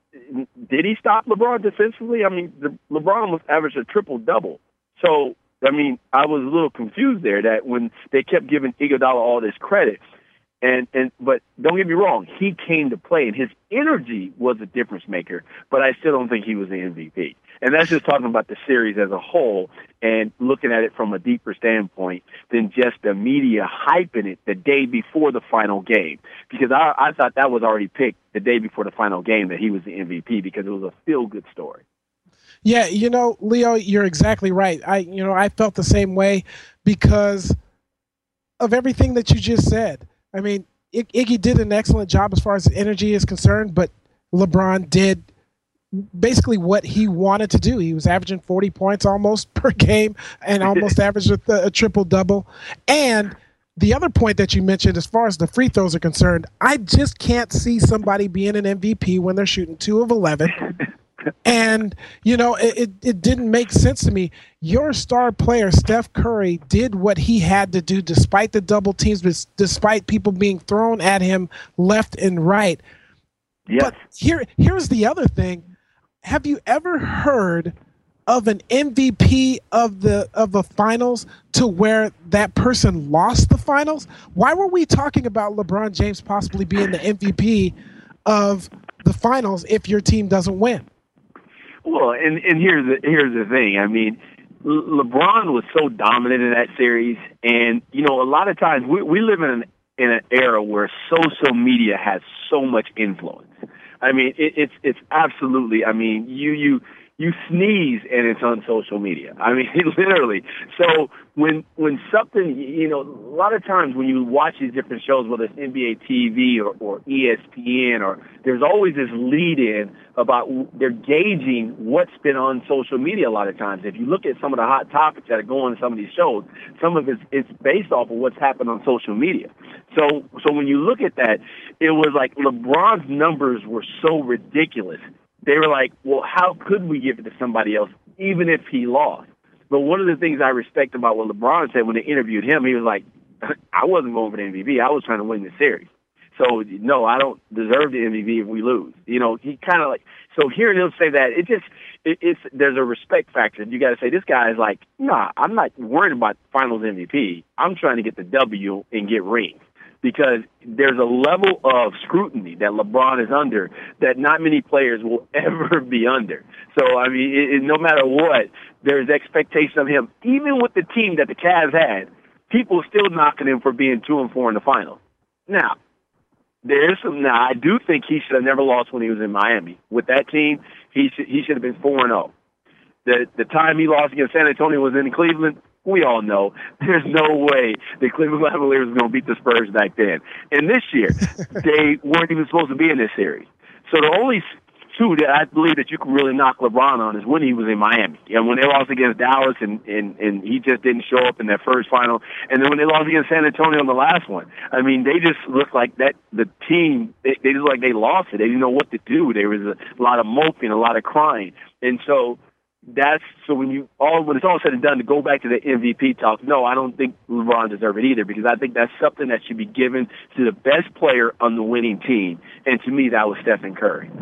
Did he stop LeBron defensively? I mean, the, LeBron was averaged a triple-double. So, I mean, I was a little confused there that when they kept giving Iguodala all this credit, and, and but don't get me wrong, he came to play, and his energy was a difference maker, but I still don't think he was the M V P. And that's just talking about the series as a whole and looking at it from a deeper standpoint than just the media hyping it the day before the final game. Because I, I thought that was already picked the day before the final game that he was the M V P because it was a feel-good story.
Yeah, you know, Leo, you're exactly right. I, you know, I felt the same way because of everything that you just said. I mean, I- Iggy did an excellent job as far as energy is concerned, but LeBron did basically what he wanted to do. He was averaging forty points almost per game and almost averaged a, a triple-double. And the other point that you mentioned as far as the free throws are concerned, I just can't see somebody being an M V P when they're shooting two of eleven. And, you know, it, it, it didn't make sense to me. Your star player, Steph Curry, did what he had to do despite the double teams, despite people being thrown at him left and right.
Yes.
But here, here's the other thing. Have you ever heard of an M V P of the of the finals to where that person lost the finals? Why were we talking about LeBron James possibly being the M V P of the finals if your team doesn't win?
Well, and, and here's the here's the thing. I mean, Le- LeBron was so dominant in that series, and you know, a lot of times we, we live in an in an era where social media has so much influence. I mean, it, it's it's absolutely. I mean, you you you sneeze and it's on social media. I mean, literally. So when when something, you know, a lot of times when you watch these different shows, whether it's N B A T V or, or E S P N, or there's always this lead-in about they're gauging what's been on social media a lot of times. If you look at some of the hot topics that are going on some of these shows, some of it's, it's based off of what's happened on social media. So, so when you look at that, it was like LeBron's numbers were so ridiculous. They were like, well, how could we give it to somebody else, even if he lost? But one of the things I respect about what LeBron said when they interviewed him, he was like, I wasn't going for the M V P. I was trying to win the series. So, no, I don't deserve the M V P if we lose. You know, he kind of like, so hearing him say that, it just, it, it's, there's a respect factor. You got to say, this guy is like, nah, I'm not worried about finals M V P. I'm trying to get the W and get rings. Because there's a level of scrutiny that LeBron is under that not many players will ever be under. So, I mean, it, it, no matter what, there's expectation of him. Even with the team that the Cavs had, people still knocking him for being two and four in the finals. Now, there's some. Now, I do think he should have never lost when he was in Miami. With that team, he should he should have been four and zero. The the time he lost against San Antonio was in Cleveland. We all know there's no way the Cleveland Cavaliers were going to beat the Spurs back then. And this year, they weren't even supposed to be in this series. So the only two that I believe that you can really knock LeBron on is when he was in Miami. And when they lost against Dallas and, and, and he just didn't show up in that first final. And then when they lost against San Antonio in the last one. I mean, they just looked like that the team, they, they just like they lost it. They didn't know what to do. There was a lot of moping, a lot of crying. And so That's so when you all when it's all said and done, to go back to the M V P talk, no, I don't think LeBron deserves it either, because I think that's something that should be given to the best player on the winning team, and to me, that was Stephen Curry.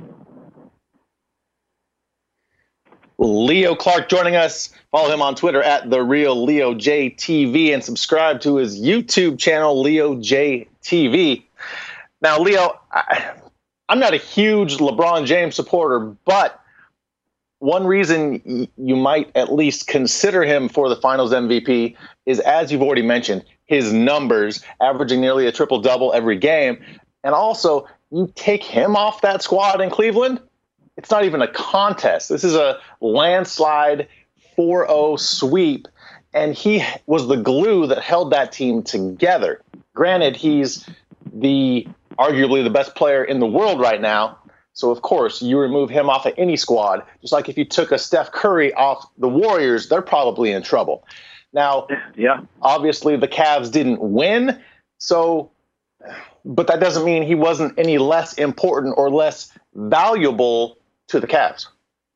Leo Clark joining us. Follow him on Twitter at the Real Leo J T V and subscribe to his YouTube channel, Leo J T V. Now, Leo, I, I'm not a huge LeBron James supporter, but one reason you might at least consider him for the Finals M V P is, as you've already mentioned, his numbers, averaging nearly a triple-double every game. And also, you take him off that squad in Cleveland, it's not even a contest. This is a landslide four oh sweep, and he was the glue that held that team together. Granted, he's the arguably the best player in the world right now. So, of course, you remove him off of any squad. Just like if you took a Steph Curry off the Warriors, they're probably in trouble. Now,
yeah,
obviously the Cavs didn't win, so, but that doesn't mean he wasn't any less important or less valuable to the Cavs.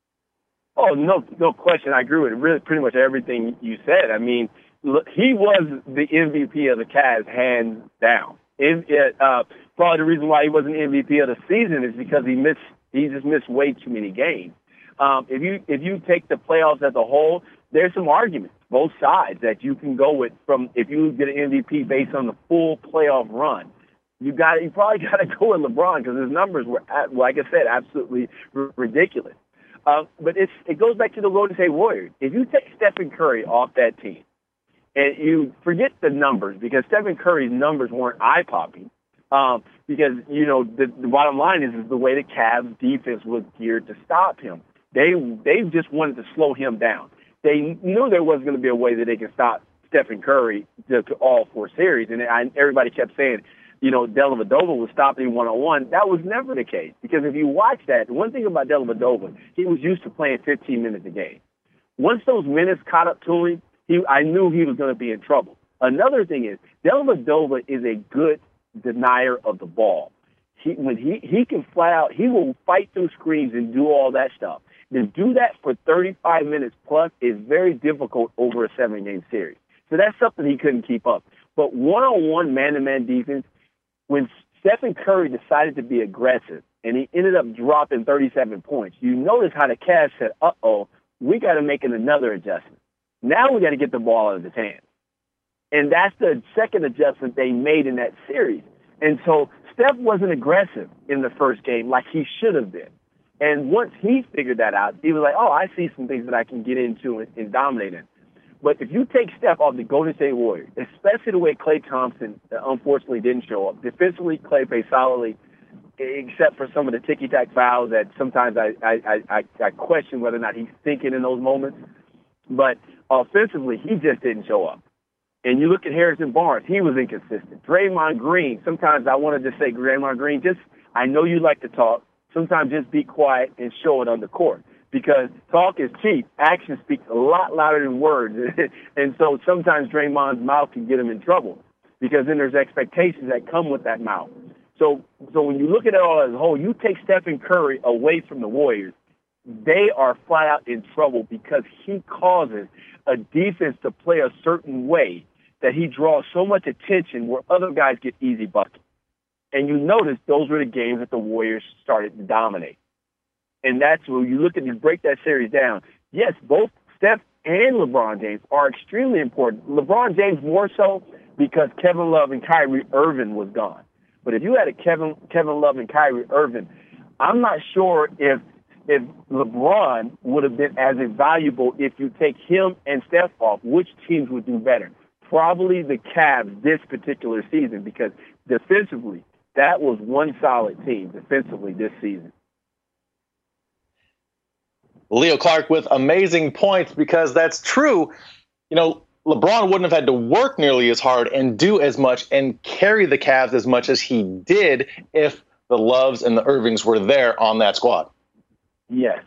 Oh, no, no question. I agree with really pretty much everything you said. I mean, look, he was the M V P of the Cavs, hands down. It, it, uh, probably the reason why he wasn't M V P of the season is because he missed. He just missed way too many games. Um, if you if you take the playoffs as a whole, there's some arguments, both sides, that you can go with. From if you get an M V P based on the full playoff run, you got you probably got to go with LeBron because his numbers were, like I said, absolutely r- ridiculous. Uh, but it's it goes back to the Golden State Warriors. If you take Stephen Curry off that team, and you forget the numbers, because Stephen Curry's numbers weren't eye-popping, um, because, you know, the, the bottom line is, is the way the Cavs defense was geared to stop him. They they just wanted to slow him down. They knew there wasn't going to be a way that they could stop Stephen Curry to, to all four series. And I, everybody kept saying, you know, Dellavedova was stopping him one-on-one. That was never the case, because if you watch that, the one thing about Dellavedova, he was used to playing fifteen minutes a game. Once those minutes caught up to him, He, I knew he was going to be in trouble. Another thing is, Dellavedova is a good denier of the ball. He, when he, he can flat out, he will fight through screens and do all that stuff. To do that for thirty-five minutes plus is very difficult over a seven-game series. So that's something he couldn't keep up. But one-on-one man-to-man defense, when Stephen Curry decided to be aggressive and he ended up dropping thirty-seven points, you notice how the Cavs said, uh-oh, we got to make another adjustment. Now we got to get the ball out of his hands. And that's the second adjustment they made in that series. And so Steph wasn't aggressive in the first game like he should have been. And once he figured that out, he was like, oh, I see some things that I can get into and, and dominate in. But if you take Steph off the Golden State Warriors, especially the way Klay Thompson unfortunately didn't show up, defensively Klay played solidly, except for some of the ticky-tack fouls that sometimes I, I, I, I question whether or not he's thinking in those moments. But offensively, he just didn't show up. And you look at Harrison Barnes, he was inconsistent. Draymond Green, sometimes I want to just say, Draymond Green, just, I know you like to talk. Sometimes just be quiet and show it on the court. Because talk is cheap. Action speaks a lot louder than words. And so sometimes Draymond's mouth can get him in trouble, because then there's expectations that come with that mouth. So so when you look at it all as a whole, you take Stephen Curry away from the Warriors, they are flat out in trouble, because he causes a defense to play a certain way that he draws so much attention where other guys get easy buckets. And you notice those were the games that the Warriors started to dominate. And that's when you look at you break that series down. Yes, both Steph and LeBron James are extremely important. LeBron James more so because Kevin Love and Kyrie Irving was gone. But if you had a Kevin Kevin Love and Kyrie Irving, I'm not sure if if LeBron would have been as invaluable if you take him and Steph off. Which teams would do better? Probably the Cavs this particular season, because defensively, that was one solid team defensively this season.
Leo Clark with amazing points, because that's true. You know, LeBron wouldn't have had to work nearly as hard and do as much and carry the Cavs as much as he did if the Loves and the Irvings were there on that squad.
Yes.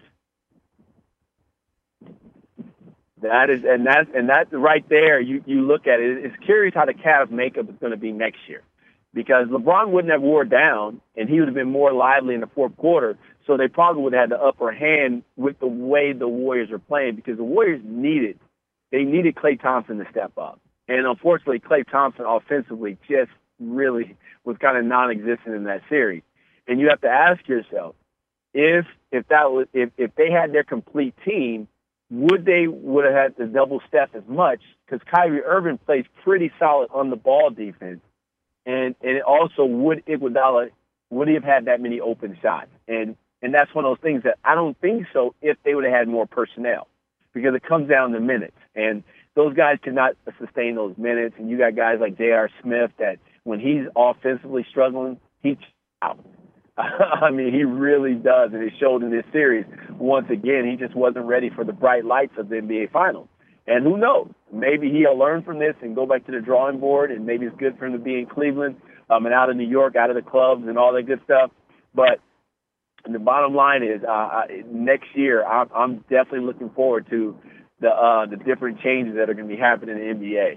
That is, and that's, and that's right there. You, you look at it. It's curious how the Cavs makeup is going to be next year, because LeBron wouldn't have wore down and he would have been more lively in the fourth quarter. So they probably would have had the upper hand with the way the Warriors are playing, because the Warriors needed, they needed Klay Thompson to step up. And unfortunately, Klay Thompson offensively just really was kind of non-existent in that series. And you have to ask yourself, if if that was if, if they had their complete team, would they would have had to double Steph as much? Because Kyrie Irving plays pretty solid on the ball defense, and and also would Iguodala would he have had that many open shots? And and that's one of those things that I don't think so if they would have had more personnel, because it comes down to minutes, and those guys cannot sustain those minutes. And you got guys like J R. Smith that when he's offensively struggling, he's out. I mean, he really does, and it showed in this series. Once again, he just wasn't ready for the bright lights of the N B A Finals. And who knows? Maybe he'll learn from this and go back to the drawing board, and maybe it's good for him to be in Cleveland. um, and out of New York, out of the clubs and all that good stuff. But the bottom line is, uh, next year, I'm, I'm definitely looking forward to the uh, the different changes that are going to be happening in the N B A.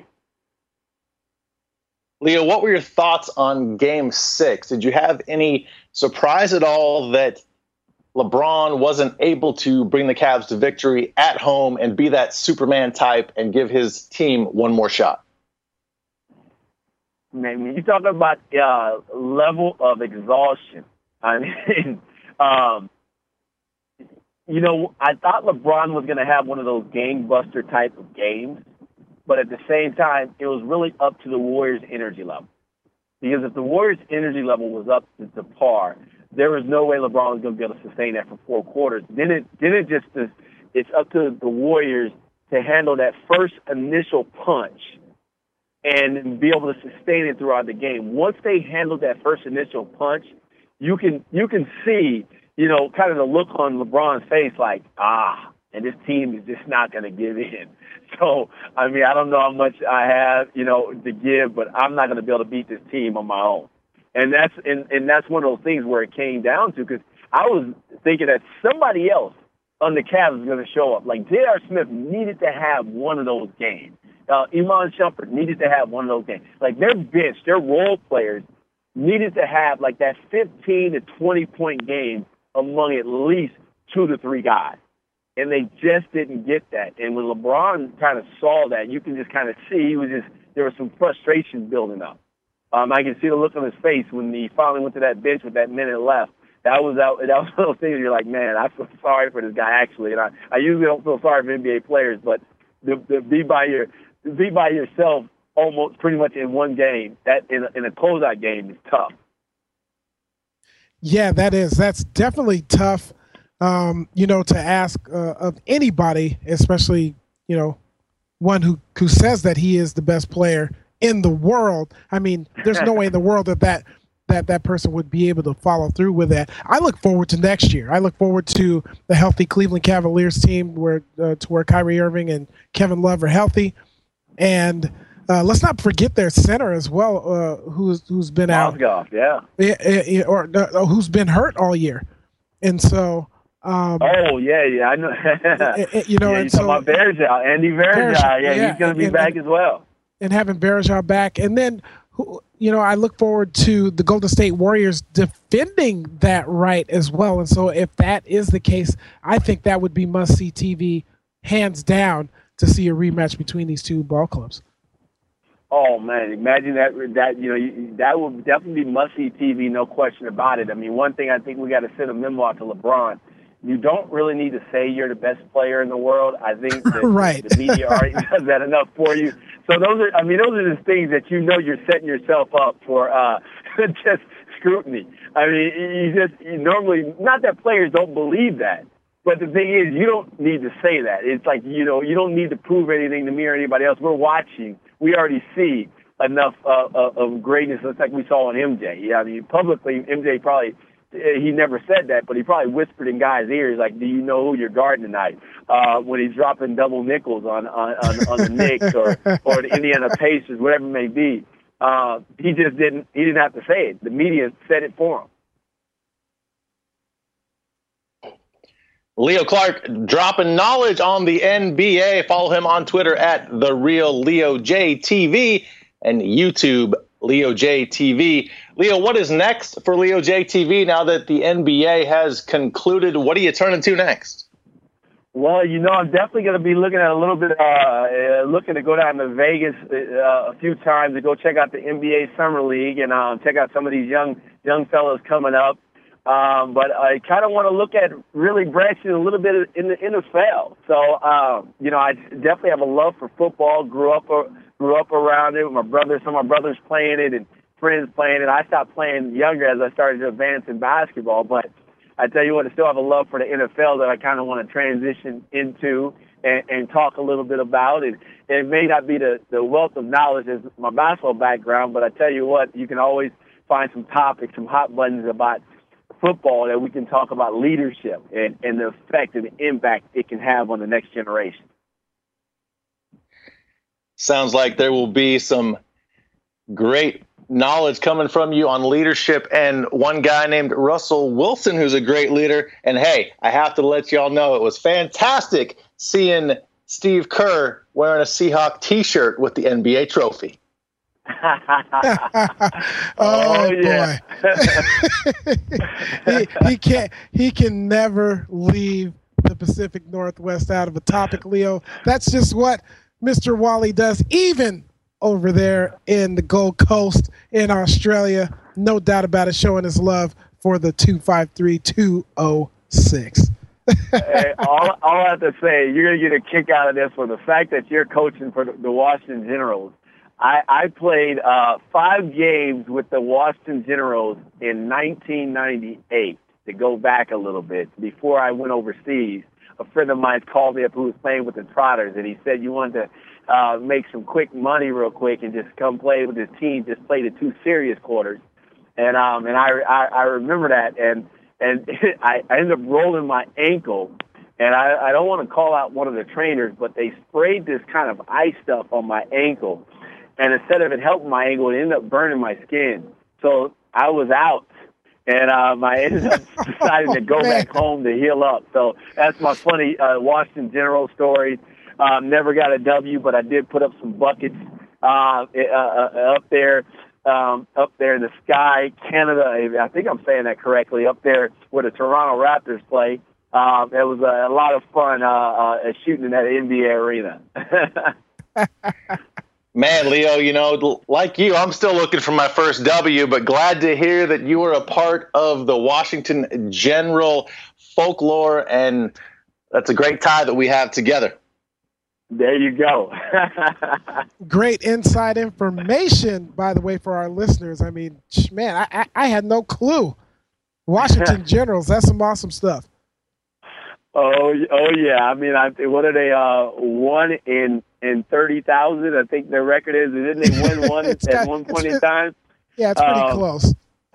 Leo, what were your thoughts on Game Six? Did you have any surprise at all that LeBron wasn't able to bring the Cavs to victory at home and be that Superman type and give his team one more shot?
Man, when you talk about uh, level of exhaustion, I mean, um, you know, I thought LeBron was going to have one of those gangbuster type of games, but at the same time, it was really up to the Warriors' energy level. Because if the Warriors' energy level was up to, to par, there was no way LeBron was going to be able to sustain that for four quarters. Then it, then it just is, it's up to the Warriors to handle that first initial punch and be able to sustain it throughout the game. Once they handle that first initial punch, you can you can see, you know, kind of the look on LeBron's face, like, ah, and this team is just not going to give in. So, I mean, I don't know how much I have, you know, to give, but I'm not going to be able to beat this team on my own. And that's and, and that's one of those things where it came down to, because I was thinking that somebody else on the Cavs was going to show up. Like J R. Smith needed to have one of those games. Uh, Iman Shumpert needed to have one of those games. Like their bench, their role players needed to have like that fifteen to twenty point game among at least two to three guys. And they just didn't get that. And when LeBron kind of saw that, you can just kind of see he was just, there was some frustration building up. Um, I can see the look on his face when he finally went to that bench with that minute left. That was that, that was one of those things where you're like, man, I feel sorry for this guy actually. And I, I usually don't feel sorry for N B A players, but to, to be by your to be by yourself almost pretty much in one game, that in a, in a closeout game is tough.
Yeah, that is. That's definitely tough. Um, you know, to ask uh, of anybody, especially, you know, one who, who says that he is the best player in the world. I mean, there's no way in the world that that, that that person would be able to follow through with that. I look forward to next year. I look forward to the healthy Cleveland Cavaliers team where uh, to where Kyrie Irving and Kevin Love are healthy. And uh, let's not forget their center as well, uh, who's who's been out.
Mozgov, yeah.
Yeah, yeah, or uh, who's been hurt all year. And so Um,
oh yeah, yeah, I know.
it, it, you know,
yeah,
and
you're
so
talking about Varejao, Andy Varejao. Yeah,
yeah,
he's going to be
and,
back
and,
as well.
And having Varejao back, and then, you know, I look forward to the Golden State Warriors defending that right as well. And so, if that is the case, I think that would be must-see T V, hands down, to see a rematch between these two ball clubs.
Oh man, imagine that! That you know, that would definitely be must-see T V, no question about it. I mean, one thing I think we got to send a memo out to LeBron. You don't really need to say you're the best player in the world. I think that
right.
the media already does that enough for you. So those are, I mean, those are the things that you know you're setting yourself up for uh, just scrutiny. I mean, you just you normally, not that players don't believe that, but the thing is, you don't need to say that. It's like, you know, you don't need to prove anything to me or anybody else. We're watching. We already see enough uh, of greatness. It's like we saw on M J. Yeah, I mean, publicly, M J probably. He never said that, but he probably whispered in guys' ears, like, do you know who you're guarding tonight? Uh, when he's dropping double nickels on, on, on, on the Knicks or, or the Indiana Pacers, whatever it may be. Uh, he just didn't, he didn't have to say it. The media said it for him.
Leo Clark dropping knowledge on the N B A. Follow him on Twitter at The Real Leo J T V and YouTube Leo J T V. Leo, what is next for Leo J T V now that the N B A has concluded? What are you turning to next?
Well, you know, I'm definitely going to be looking at a little bit, uh, uh, looking to go down to Vegas uh, a few times to go check out the N B A Summer League and um, check out some of these young young fellows coming up. Um, but I kind of want to look at really branching a little bit in the N F L. So, um, you know, I definitely have a love for football. Grew up, uh, grew up around it. My brothers, some of my brothers playing it, and friends playing it. I stopped playing younger as I started to advance in basketball. But I tell you what, I still have a love for the N F L that I kind of want to transition into and, and talk a little bit about. And it may not be the, the wealth of knowledge as my basketball background, but I tell you what, you can always find some topics, some hot buttons about football that we can talk about leadership and, and the effect and the impact it can have on the next generation.
Sounds like there will be some great knowledge coming from you on leadership and one guy named Russell Wilson, who's a great leader. And hey, I have to let y'all know it was fantastic seeing Steve Kerr wearing a Seahawk t-shirt with the N B A trophy.
oh,
Oh, yeah.
boy. he, he can't he can never leave the Pacific Northwest out of a topic, Leo. That's just what Mister Wally does, even over there in the Gold Coast in Australia. No doubt about it, showing his love for the two five three two oh six.
Hey, all, all I have to say, you're going to get a kick out of this for the fact that you're coaching for the, the Washington Generals. I, I played uh, five games with the Washington Generals in nineteen ninety-eight, to go back a little bit. Before I went overseas, a friend of mine called me up who was playing with the Trotters, and he said, you wanted to uh, make some quick money real quick and just come play with his team, just play the two serious quarters. And um, and I, I, I remember that, and and I, I ended up rolling my ankle. And I, I don't want to call out one of the trainers, but they sprayed this kind of ice stuff on my ankle. And instead of it helping my ankle, it ended up burning my skin. So I was out, and um, I ended up deciding to go back home to heal up. So that's my funny uh, Washington General story. Um, never got a W, but I did put up some buckets uh, uh, up there, um, up there in the sky, Canada. I think I'm saying that correctly. Up there where the Toronto Raptors play. Um, it was a, a lot of fun uh, uh, shooting in that N B A arena.
Man, Leo, you know, like you, I'm still looking for my first W, but glad to hear that you were a part of the Washington General folklore, and that's a great tie that we have together.
There you go.
Great inside information, by the way, for our listeners. I mean, man, I, I, I had no clue. Washington Generals, that's some awesome stuff.
Oh, oh yeah. I mean, I, what are they? Uh, one in in thirty thousand. I think their record is. Didn't they win one at
got,
one point in time?
Yeah, it's pretty um, close.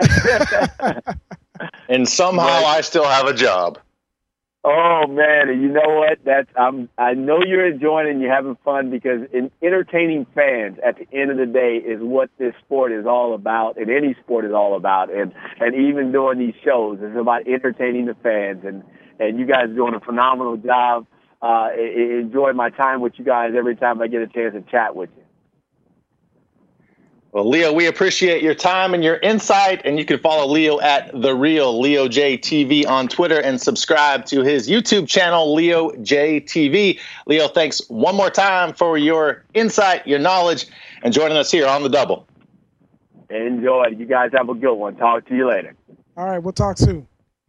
And somehow right. I still have a job.
Oh man, and you know what? That's I'm. I know you're enjoying it and you're having fun, because in entertaining fans at the end of the day is what this sport is all about, and any sport is all about. And and even doing these shows is about entertaining the fans. And. And you guys are doing a phenomenal job. Uh, I, I enjoy my time with you guys every time I get a chance to chat with you.
Well, Leo, we appreciate your time and your insight. And you can follow Leo at The Real Leo J T V on Twitter and subscribe to his YouTube channel, Leo J T V. Leo, thanks one more time for your insight, your knowledge, and joining us here on The Double.
Enjoy. You guys have a good one. Talk to you later.
All right, we'll talk soon.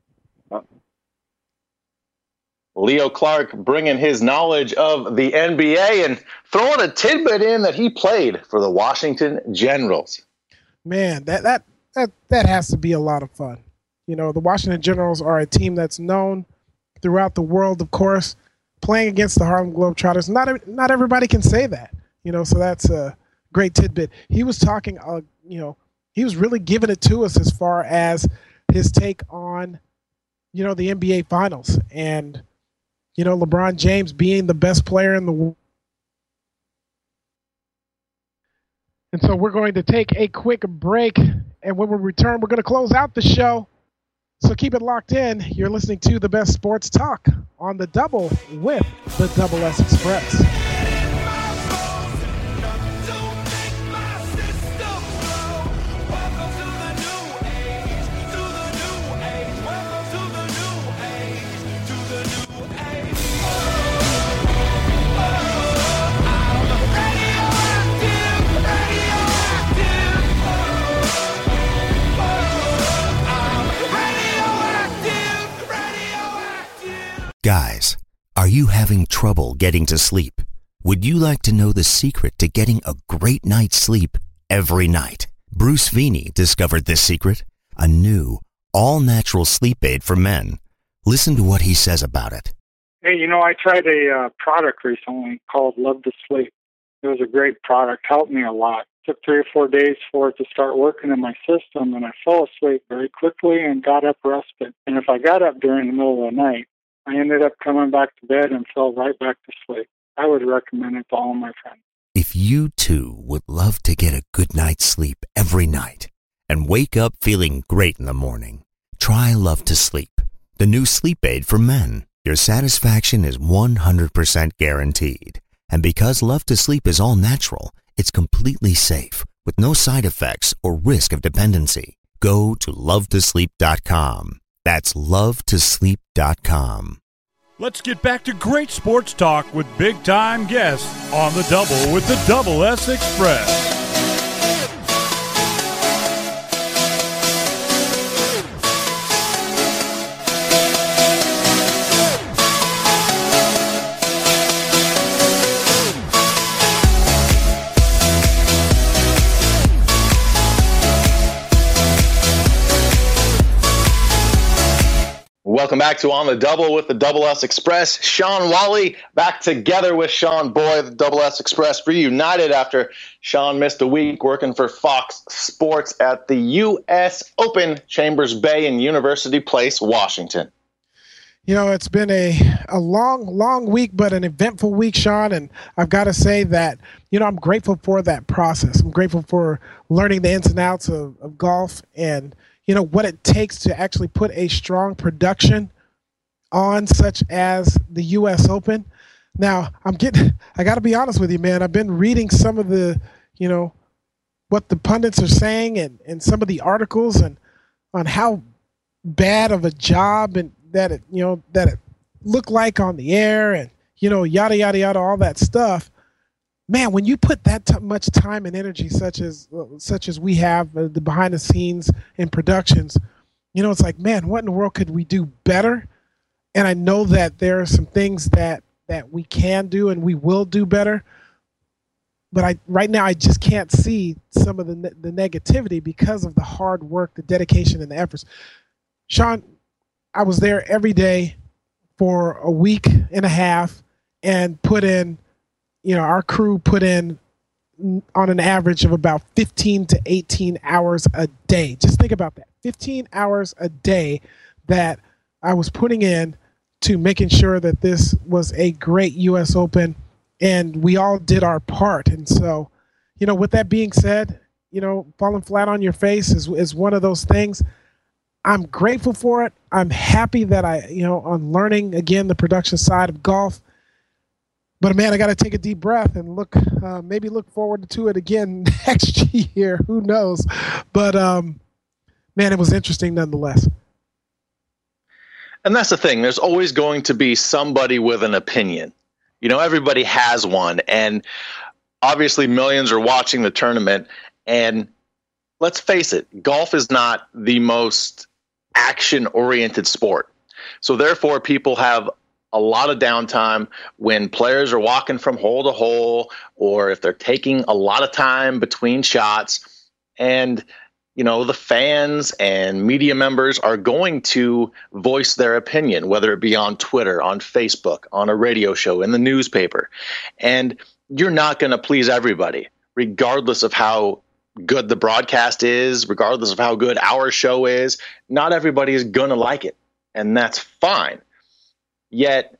Leo Clark bringing his knowledge of the N B A and throwing a tidbit in that he played for the Washington Generals.
Man, that that that that has to be a lot of fun. You know, the Washington Generals are a team that's known throughout the world, of course, playing against the Harlem Globetrotters. Not not everybody can say that. You know, so that's a great tidbit. He was talking, uh, you know, he was really giving it to us as far as his take on, you know, the N B A Finals and, you know, LeBron James being the best player in the world. And so we're going to take a quick break, and when we return, we're going to close out the show. So keep it locked in. You're listening to the best sports talk on The Double with the Double S Express.
Guys, are you having trouble getting to sleep? Would you like to know the secret to getting a great night's sleep every night? Bruce Feeney discovered this secret, a new, all-natural sleep aid for men. Listen to what he says about it.
Hey, you know, I tried a uh, product recently called Love to Sleep. It was a great product, helped me a lot. It took three or four days for it to start working in my system, and I fell asleep very quickly and got up rested. And if I got up during the middle of the night, I ended up coming back to bed and fell right back to sleep. I would recommend it to all my friends.
If you too would love to get a good night's sleep every night and wake up feeling great in the morning, try Love to Sleep, the new sleep aid for men. Your satisfaction is one hundred percent guaranteed. And because Love to Sleep is all natural, it's completely safe with no side effects or risk of dependency. Go to love to sleep dot com. That's love to sleep dot com.
Let's get back to great sports talk with big-time guests on the Double with the Double S Express.
Welcome back to On the Double with the Double S Express. Sean Wally back together with Sean Boyd, the Double S Express, reunited after Sean missed a week working for Fox Sports at the U S Open, Chambers Bay in University Place, Washington.
You know, it's been a, a long, long week, but an eventful week, Sean. And I've got to say that, you know, I'm grateful for that process. I'm grateful for learning the ins and outs of, of golf and, you know, what it takes to actually put a strong production on, such as the U S Open. Now, I'm getting, I got to be honest with you, man. I've been reading some of the, you know, what the pundits are saying and, and some of the articles and on how bad of a job and that it, you know, that it looked like on the air and, you know, yada, yada, yada, all that stuff. Man, when you put that t- much time and energy, such as uh, such as we have, uh, the behind the scenes in productions, you know, it's like, man, what in the world could we do better? And I know that there are some things that that we can do and we will do better. But I right now I just can't see some of the ne- the negativity because of the hard work, the dedication, and the efforts. Sean, I was there every day for a week and a half and put in. You know, our crew put in on an average of about fifteen to eighteen hours a day. Just think about that. fifteen hours a day that I was putting in to making sure that this was a great U S Open, and we all did our part. And so, you know, with that being said, you know, falling flat on your face is, is one of those things. I'm grateful for it. I'm happy that I, you know, on learning, again, the production side of golf. But, man, I got to take a deep breath and look, uh, maybe look forward to it again next year. Who knows? But, um, man, it was interesting nonetheless.
And that's the thing. There's always going to be somebody with an opinion. You know, everybody has one. And obviously millions are watching the tournament. And let's face it, golf is not the most action-oriented sport. So, therefore, people have a lot of downtime when players are walking from hole to hole, or if they're taking a lot of time between shots. And, you know, the fans and media members are going to voice their opinion, whether it be on Twitter, on Facebook, on a radio show, in the newspaper. And you're not going to please everybody, regardless of how good the broadcast is, regardless of how good our show is. Not everybody is going to like it, and that's fine. Yet,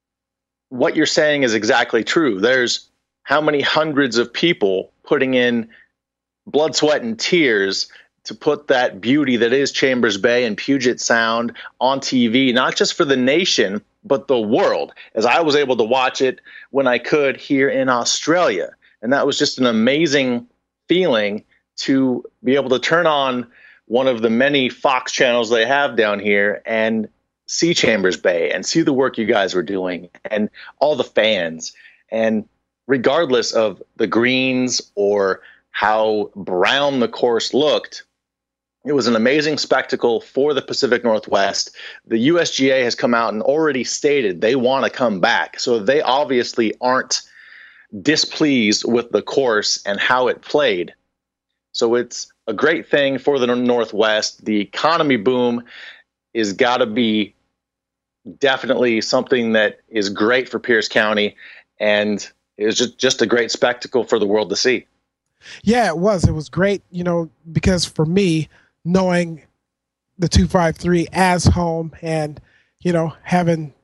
what you're saying is exactly true. There's how many hundreds of people putting in blood, sweat, and tears to put that beauty that is Chambers Bay and Puget Sound on T V, not just for the nation, but the world, as I was able to watch it when I could here in Australia. And that was just an amazing feeling to be able to turn on one of the many Fox channels they have down here and see Chambers Bay and see the work you guys were doing and all the fans. And regardless of the greens or how brown the course looked, it was an amazing spectacle for the Pacific Northwest. The U S G A has come out and already stated they want to come back. So they obviously aren't displeased with the course and how it played. So it's a great thing for the Northwest. The economy boom is got to be definitely something that is great for Pierce County, and it was just, just a great spectacle for the world to see.
Yeah, it was. It was great, you know, because for me, knowing the two five three as home and, you know, having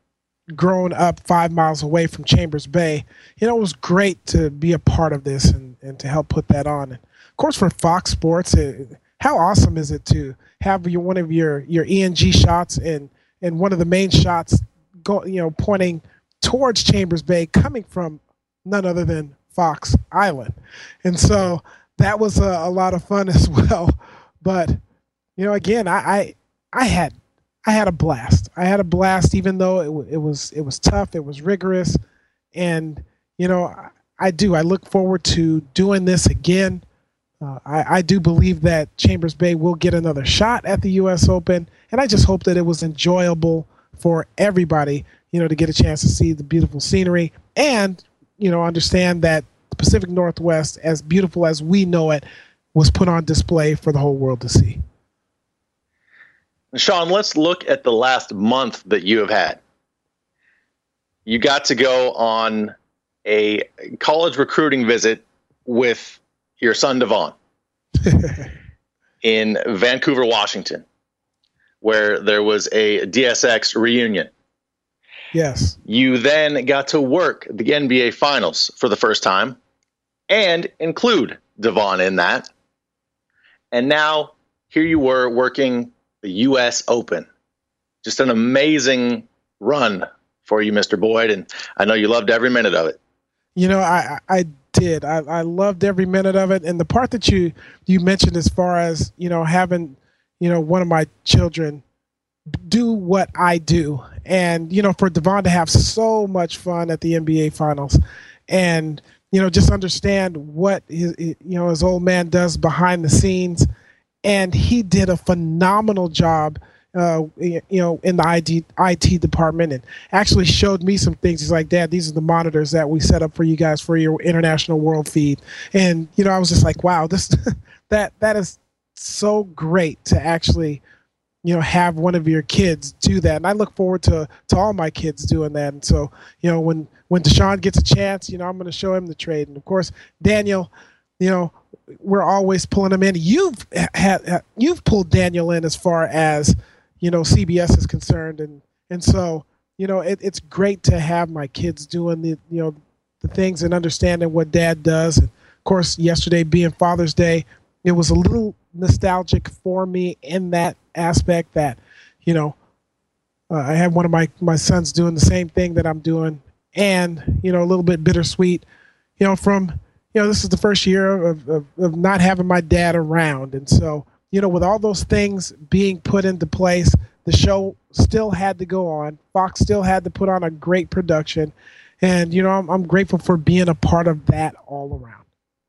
growing up five miles away from Chambers Bay, you know, it was great to be a part of this and, and to help put that on. And of course, for Fox Sports, it, how awesome is it to have your, one of your, your E N G shots and, and one of the main shots go, you know, pointing towards Chambers Bay coming from none other than Fox Island. And so that was a, a lot of fun as well. But, you know, again, I, I, I had, I had a blast. I had a blast, even though it, w- it was, it was tough. It was rigorous. And, you know, I, I do, I look forward to doing this again. Uh, I, I do believe that Chambers Bay will get another shot at the U S Open. And I just hope that it was enjoyable for everybody, you know, to get a chance to see the beautiful scenery and, you know, understand that the Pacific Northwest, as beautiful as we know it, was put on display for the whole world to see.
Sean, let's look at the last month that you have had. You got to go on a college recruiting visit with your son, Devon, in Vancouver, Washington, where there was a D S X reunion.
Yes.
You then got to work the N B A Finals for the first time and include Devon in that. And now here you were working the U S Open. Just an amazing run for you, Mister Boyd, and I know you loved every minute of it.
You know, I I did. I, I loved every minute of it. And the part that you you mentioned as far as, you know, having, you know, one of my children do what I do. And, you know, for Devon to have so much fun at the N B A Finals and, you know, just understand what his, you know, his old man does behind the scenes. And he did a phenomenal job, uh, you know, in the I T, I T department, and actually showed me some things. He's like, Dad, these are the monitors that we set up for you guys for your international world feed. And, you know, I was just like, wow, this, that, that is so great to actually, you know, have one of your kids do that. And I look forward to, to all my kids doing that. And so, you know, when, when Deshaun gets a chance, you know, I'm going to show him the trade. And of course, Daniel, you know, we're always pulling him in. You've had, you've pulled Daniel in as far as, you know, C B S is concerned. And, and so, you know, it, it's great to have my kids doing the, you know, the things and understanding what Dad does. And of course, yesterday being Father's Day, it was a little nostalgic for me in that aspect that, you know, uh, I had one of my, my sons doing the same thing that I'm doing, and, you know, a little bit bittersweet, you know, from, you know, this is the first year of, of, of not having my dad around. And so, you know, with all those things being put into place, the show still had to go on. Fox still had to put on a great production. And, you know, I'm, I'm grateful for being a part of that all around.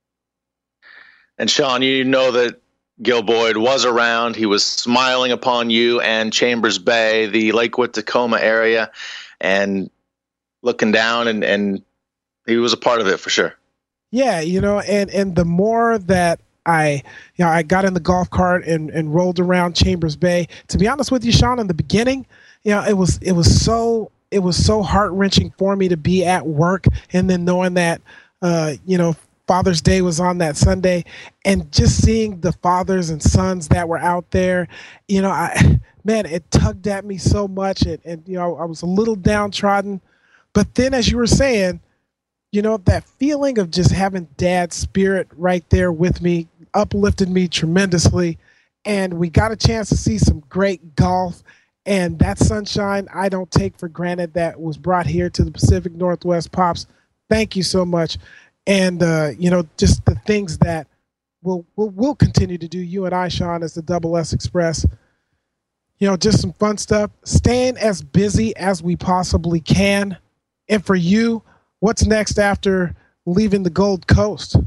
And Sean, you know that Gil Boyd was around. He was smiling upon you and Chambers Bay, the Lakewood, Tacoma area, and looking down, and, and he was a part of it for sure.
Yeah, you know, and, and the more that I, you know, I got in the golf cart and, and rolled around Chambers Bay, to be honest with you, Sean, in the beginning, you know, it was, it was so, it was so heart wrenching for me to be at work. And then knowing that, uh, you know, Father's Day was on that Sunday, and just seeing the fathers and sons that were out there, you know, I, man, it tugged at me so much. And, and, you know, I was a little downtrodden, but then as you were saying, you know, that feeling of just having Dad's spirit right there with me uplifted me tremendously. And we got a chance to see some great golf, and that sunshine I don't take for granted that was brought here to the Pacific Northwest. Pops, thank you so much. And, uh, you know, just the things that we'll, we'll, we'll continue to do, you and I, Sean, as the Double S Express, you know, just some fun stuff, staying as busy as we possibly can. And for you, what's next after leaving the Gold Coast?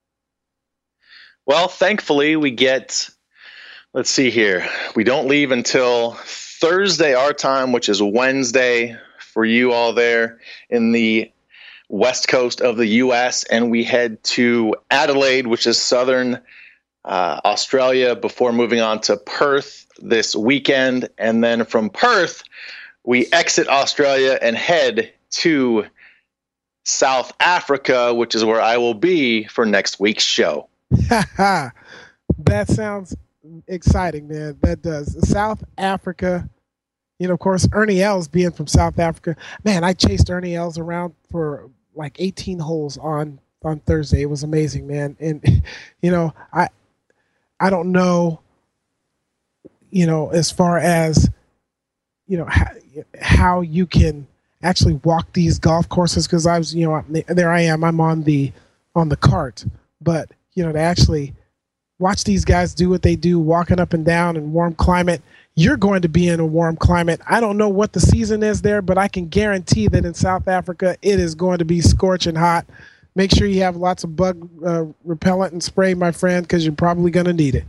Well, thankfully we get, let's see here. We don't leave until Thursday our time, which is Wednesday for you all there in the west coast of the U S, and we head to Adelaide, which is southern uh, Australia, before moving on to Perth this weekend. And then from Perth, we exit Australia and head to South Africa, which is where I will be for next week's show.
That sounds exciting, man. That does. South Africa, you know, of course, Ernie Els being from South Africa. Man, I chased Ernie Els around for like eighteen holes on, on Thursday. It was amazing, man. And, you know, I I don't know, you know, as far as, you know, how, how you can actually walk these golf courses, because I was, you know, there I am, I'm on the on the cart, but you know, to actually watch these guys do what they do, walking up and down in warm climate. You're going to be in a warm climate. I don't know what the season is there, but I can guarantee that in South Africa it is going to be scorching hot. Make sure you have lots of bug uh, repellent and spray, my friend, because you're probably going to need it.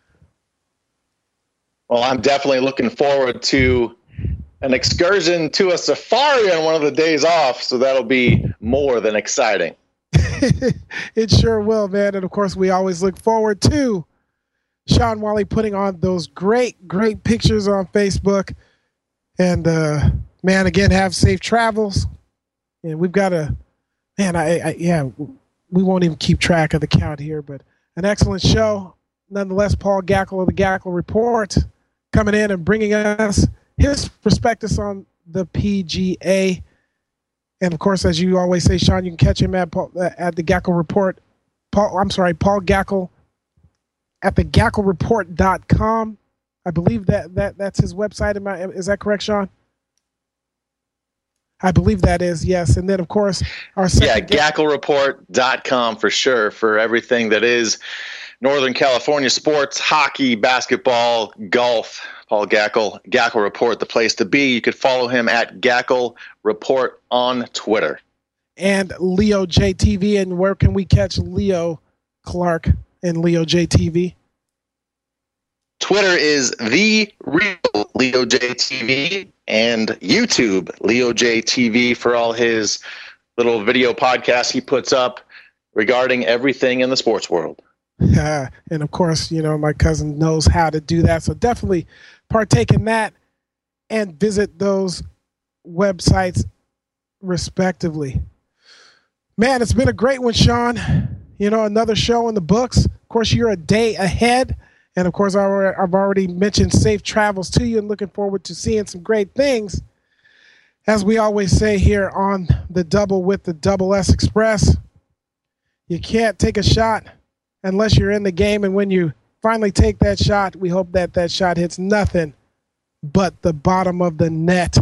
Well, I'm definitely looking forward to an excursion to a safari on one of the days off, so that'll be more than exciting.
It sure will, man. And of course, we always look forward to Sean Wally putting on those great, great pictures on Facebook. And uh, man, again, have safe travels. And we've got a man. I, I yeah, we won't even keep track of the count here, but an excellent show nonetheless. Paul Gackle of the Gackle Report coming in and bringing us his perspectives on the P G A. And of course, as you always say, Sean, you can catch him at Paul, at the Gackle Report. Paul, I'm sorry, Paul Gackle at the gackle report dot com. I believe that, that that's his website. Am I, is that correct, Sean? I believe that is, yes. And then, of course, our second
yeah, gackle report dot com for sure, for everything that is Northern California sports, hockey, basketball, golf. Paul Gackle, Gackle Report, the place to be. You could follow him at Gackle Report on Twitter.
And Leo J T V. And where can we catch Leo Clark and Leo J T V?
Twitter is the real Leo J T V, and YouTube, Leo J T V, for all his little video podcasts he puts up regarding everything in the sports world.
Uh, and of course, you know, my cousin knows how to do that. So definitely partake in that and visit those websites respectively. Man, it's been a great one, Sean. You know, another show in the books. Of course, you're a day ahead. And of course, I've already mentioned safe travels to you and looking forward to seeing some great things. As we always say here on the Double with the Double S Express, you can't take a shot unless you're in the game. And when you finally take that shot, we hope that that shot hits nothing but the bottom of the net.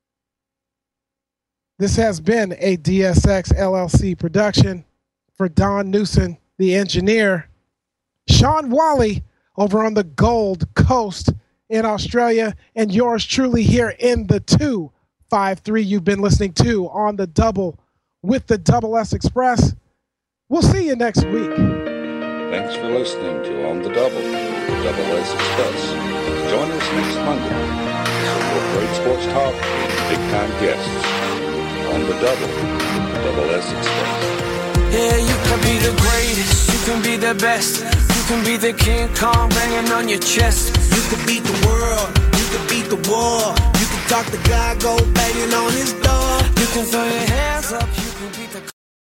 This has been a D S X L L C production. For Don Newson, the engineer, Sean Wally over on the Gold Coast in Australia, and yours truly here in the two five three you've been listening to on the Double with the Double S Express. We'll see you next week.
Thanks for listening to On the Double, the Double S Express. Join us next Monday for great sports talk and big-time guests on the Double, the Double S Express.
Yeah, you can be the greatest, you can be the best, you can be the King Kong banging on your chest. You can beat the world, you can beat the war, you can talk to God, go banging on his door. You can throw your head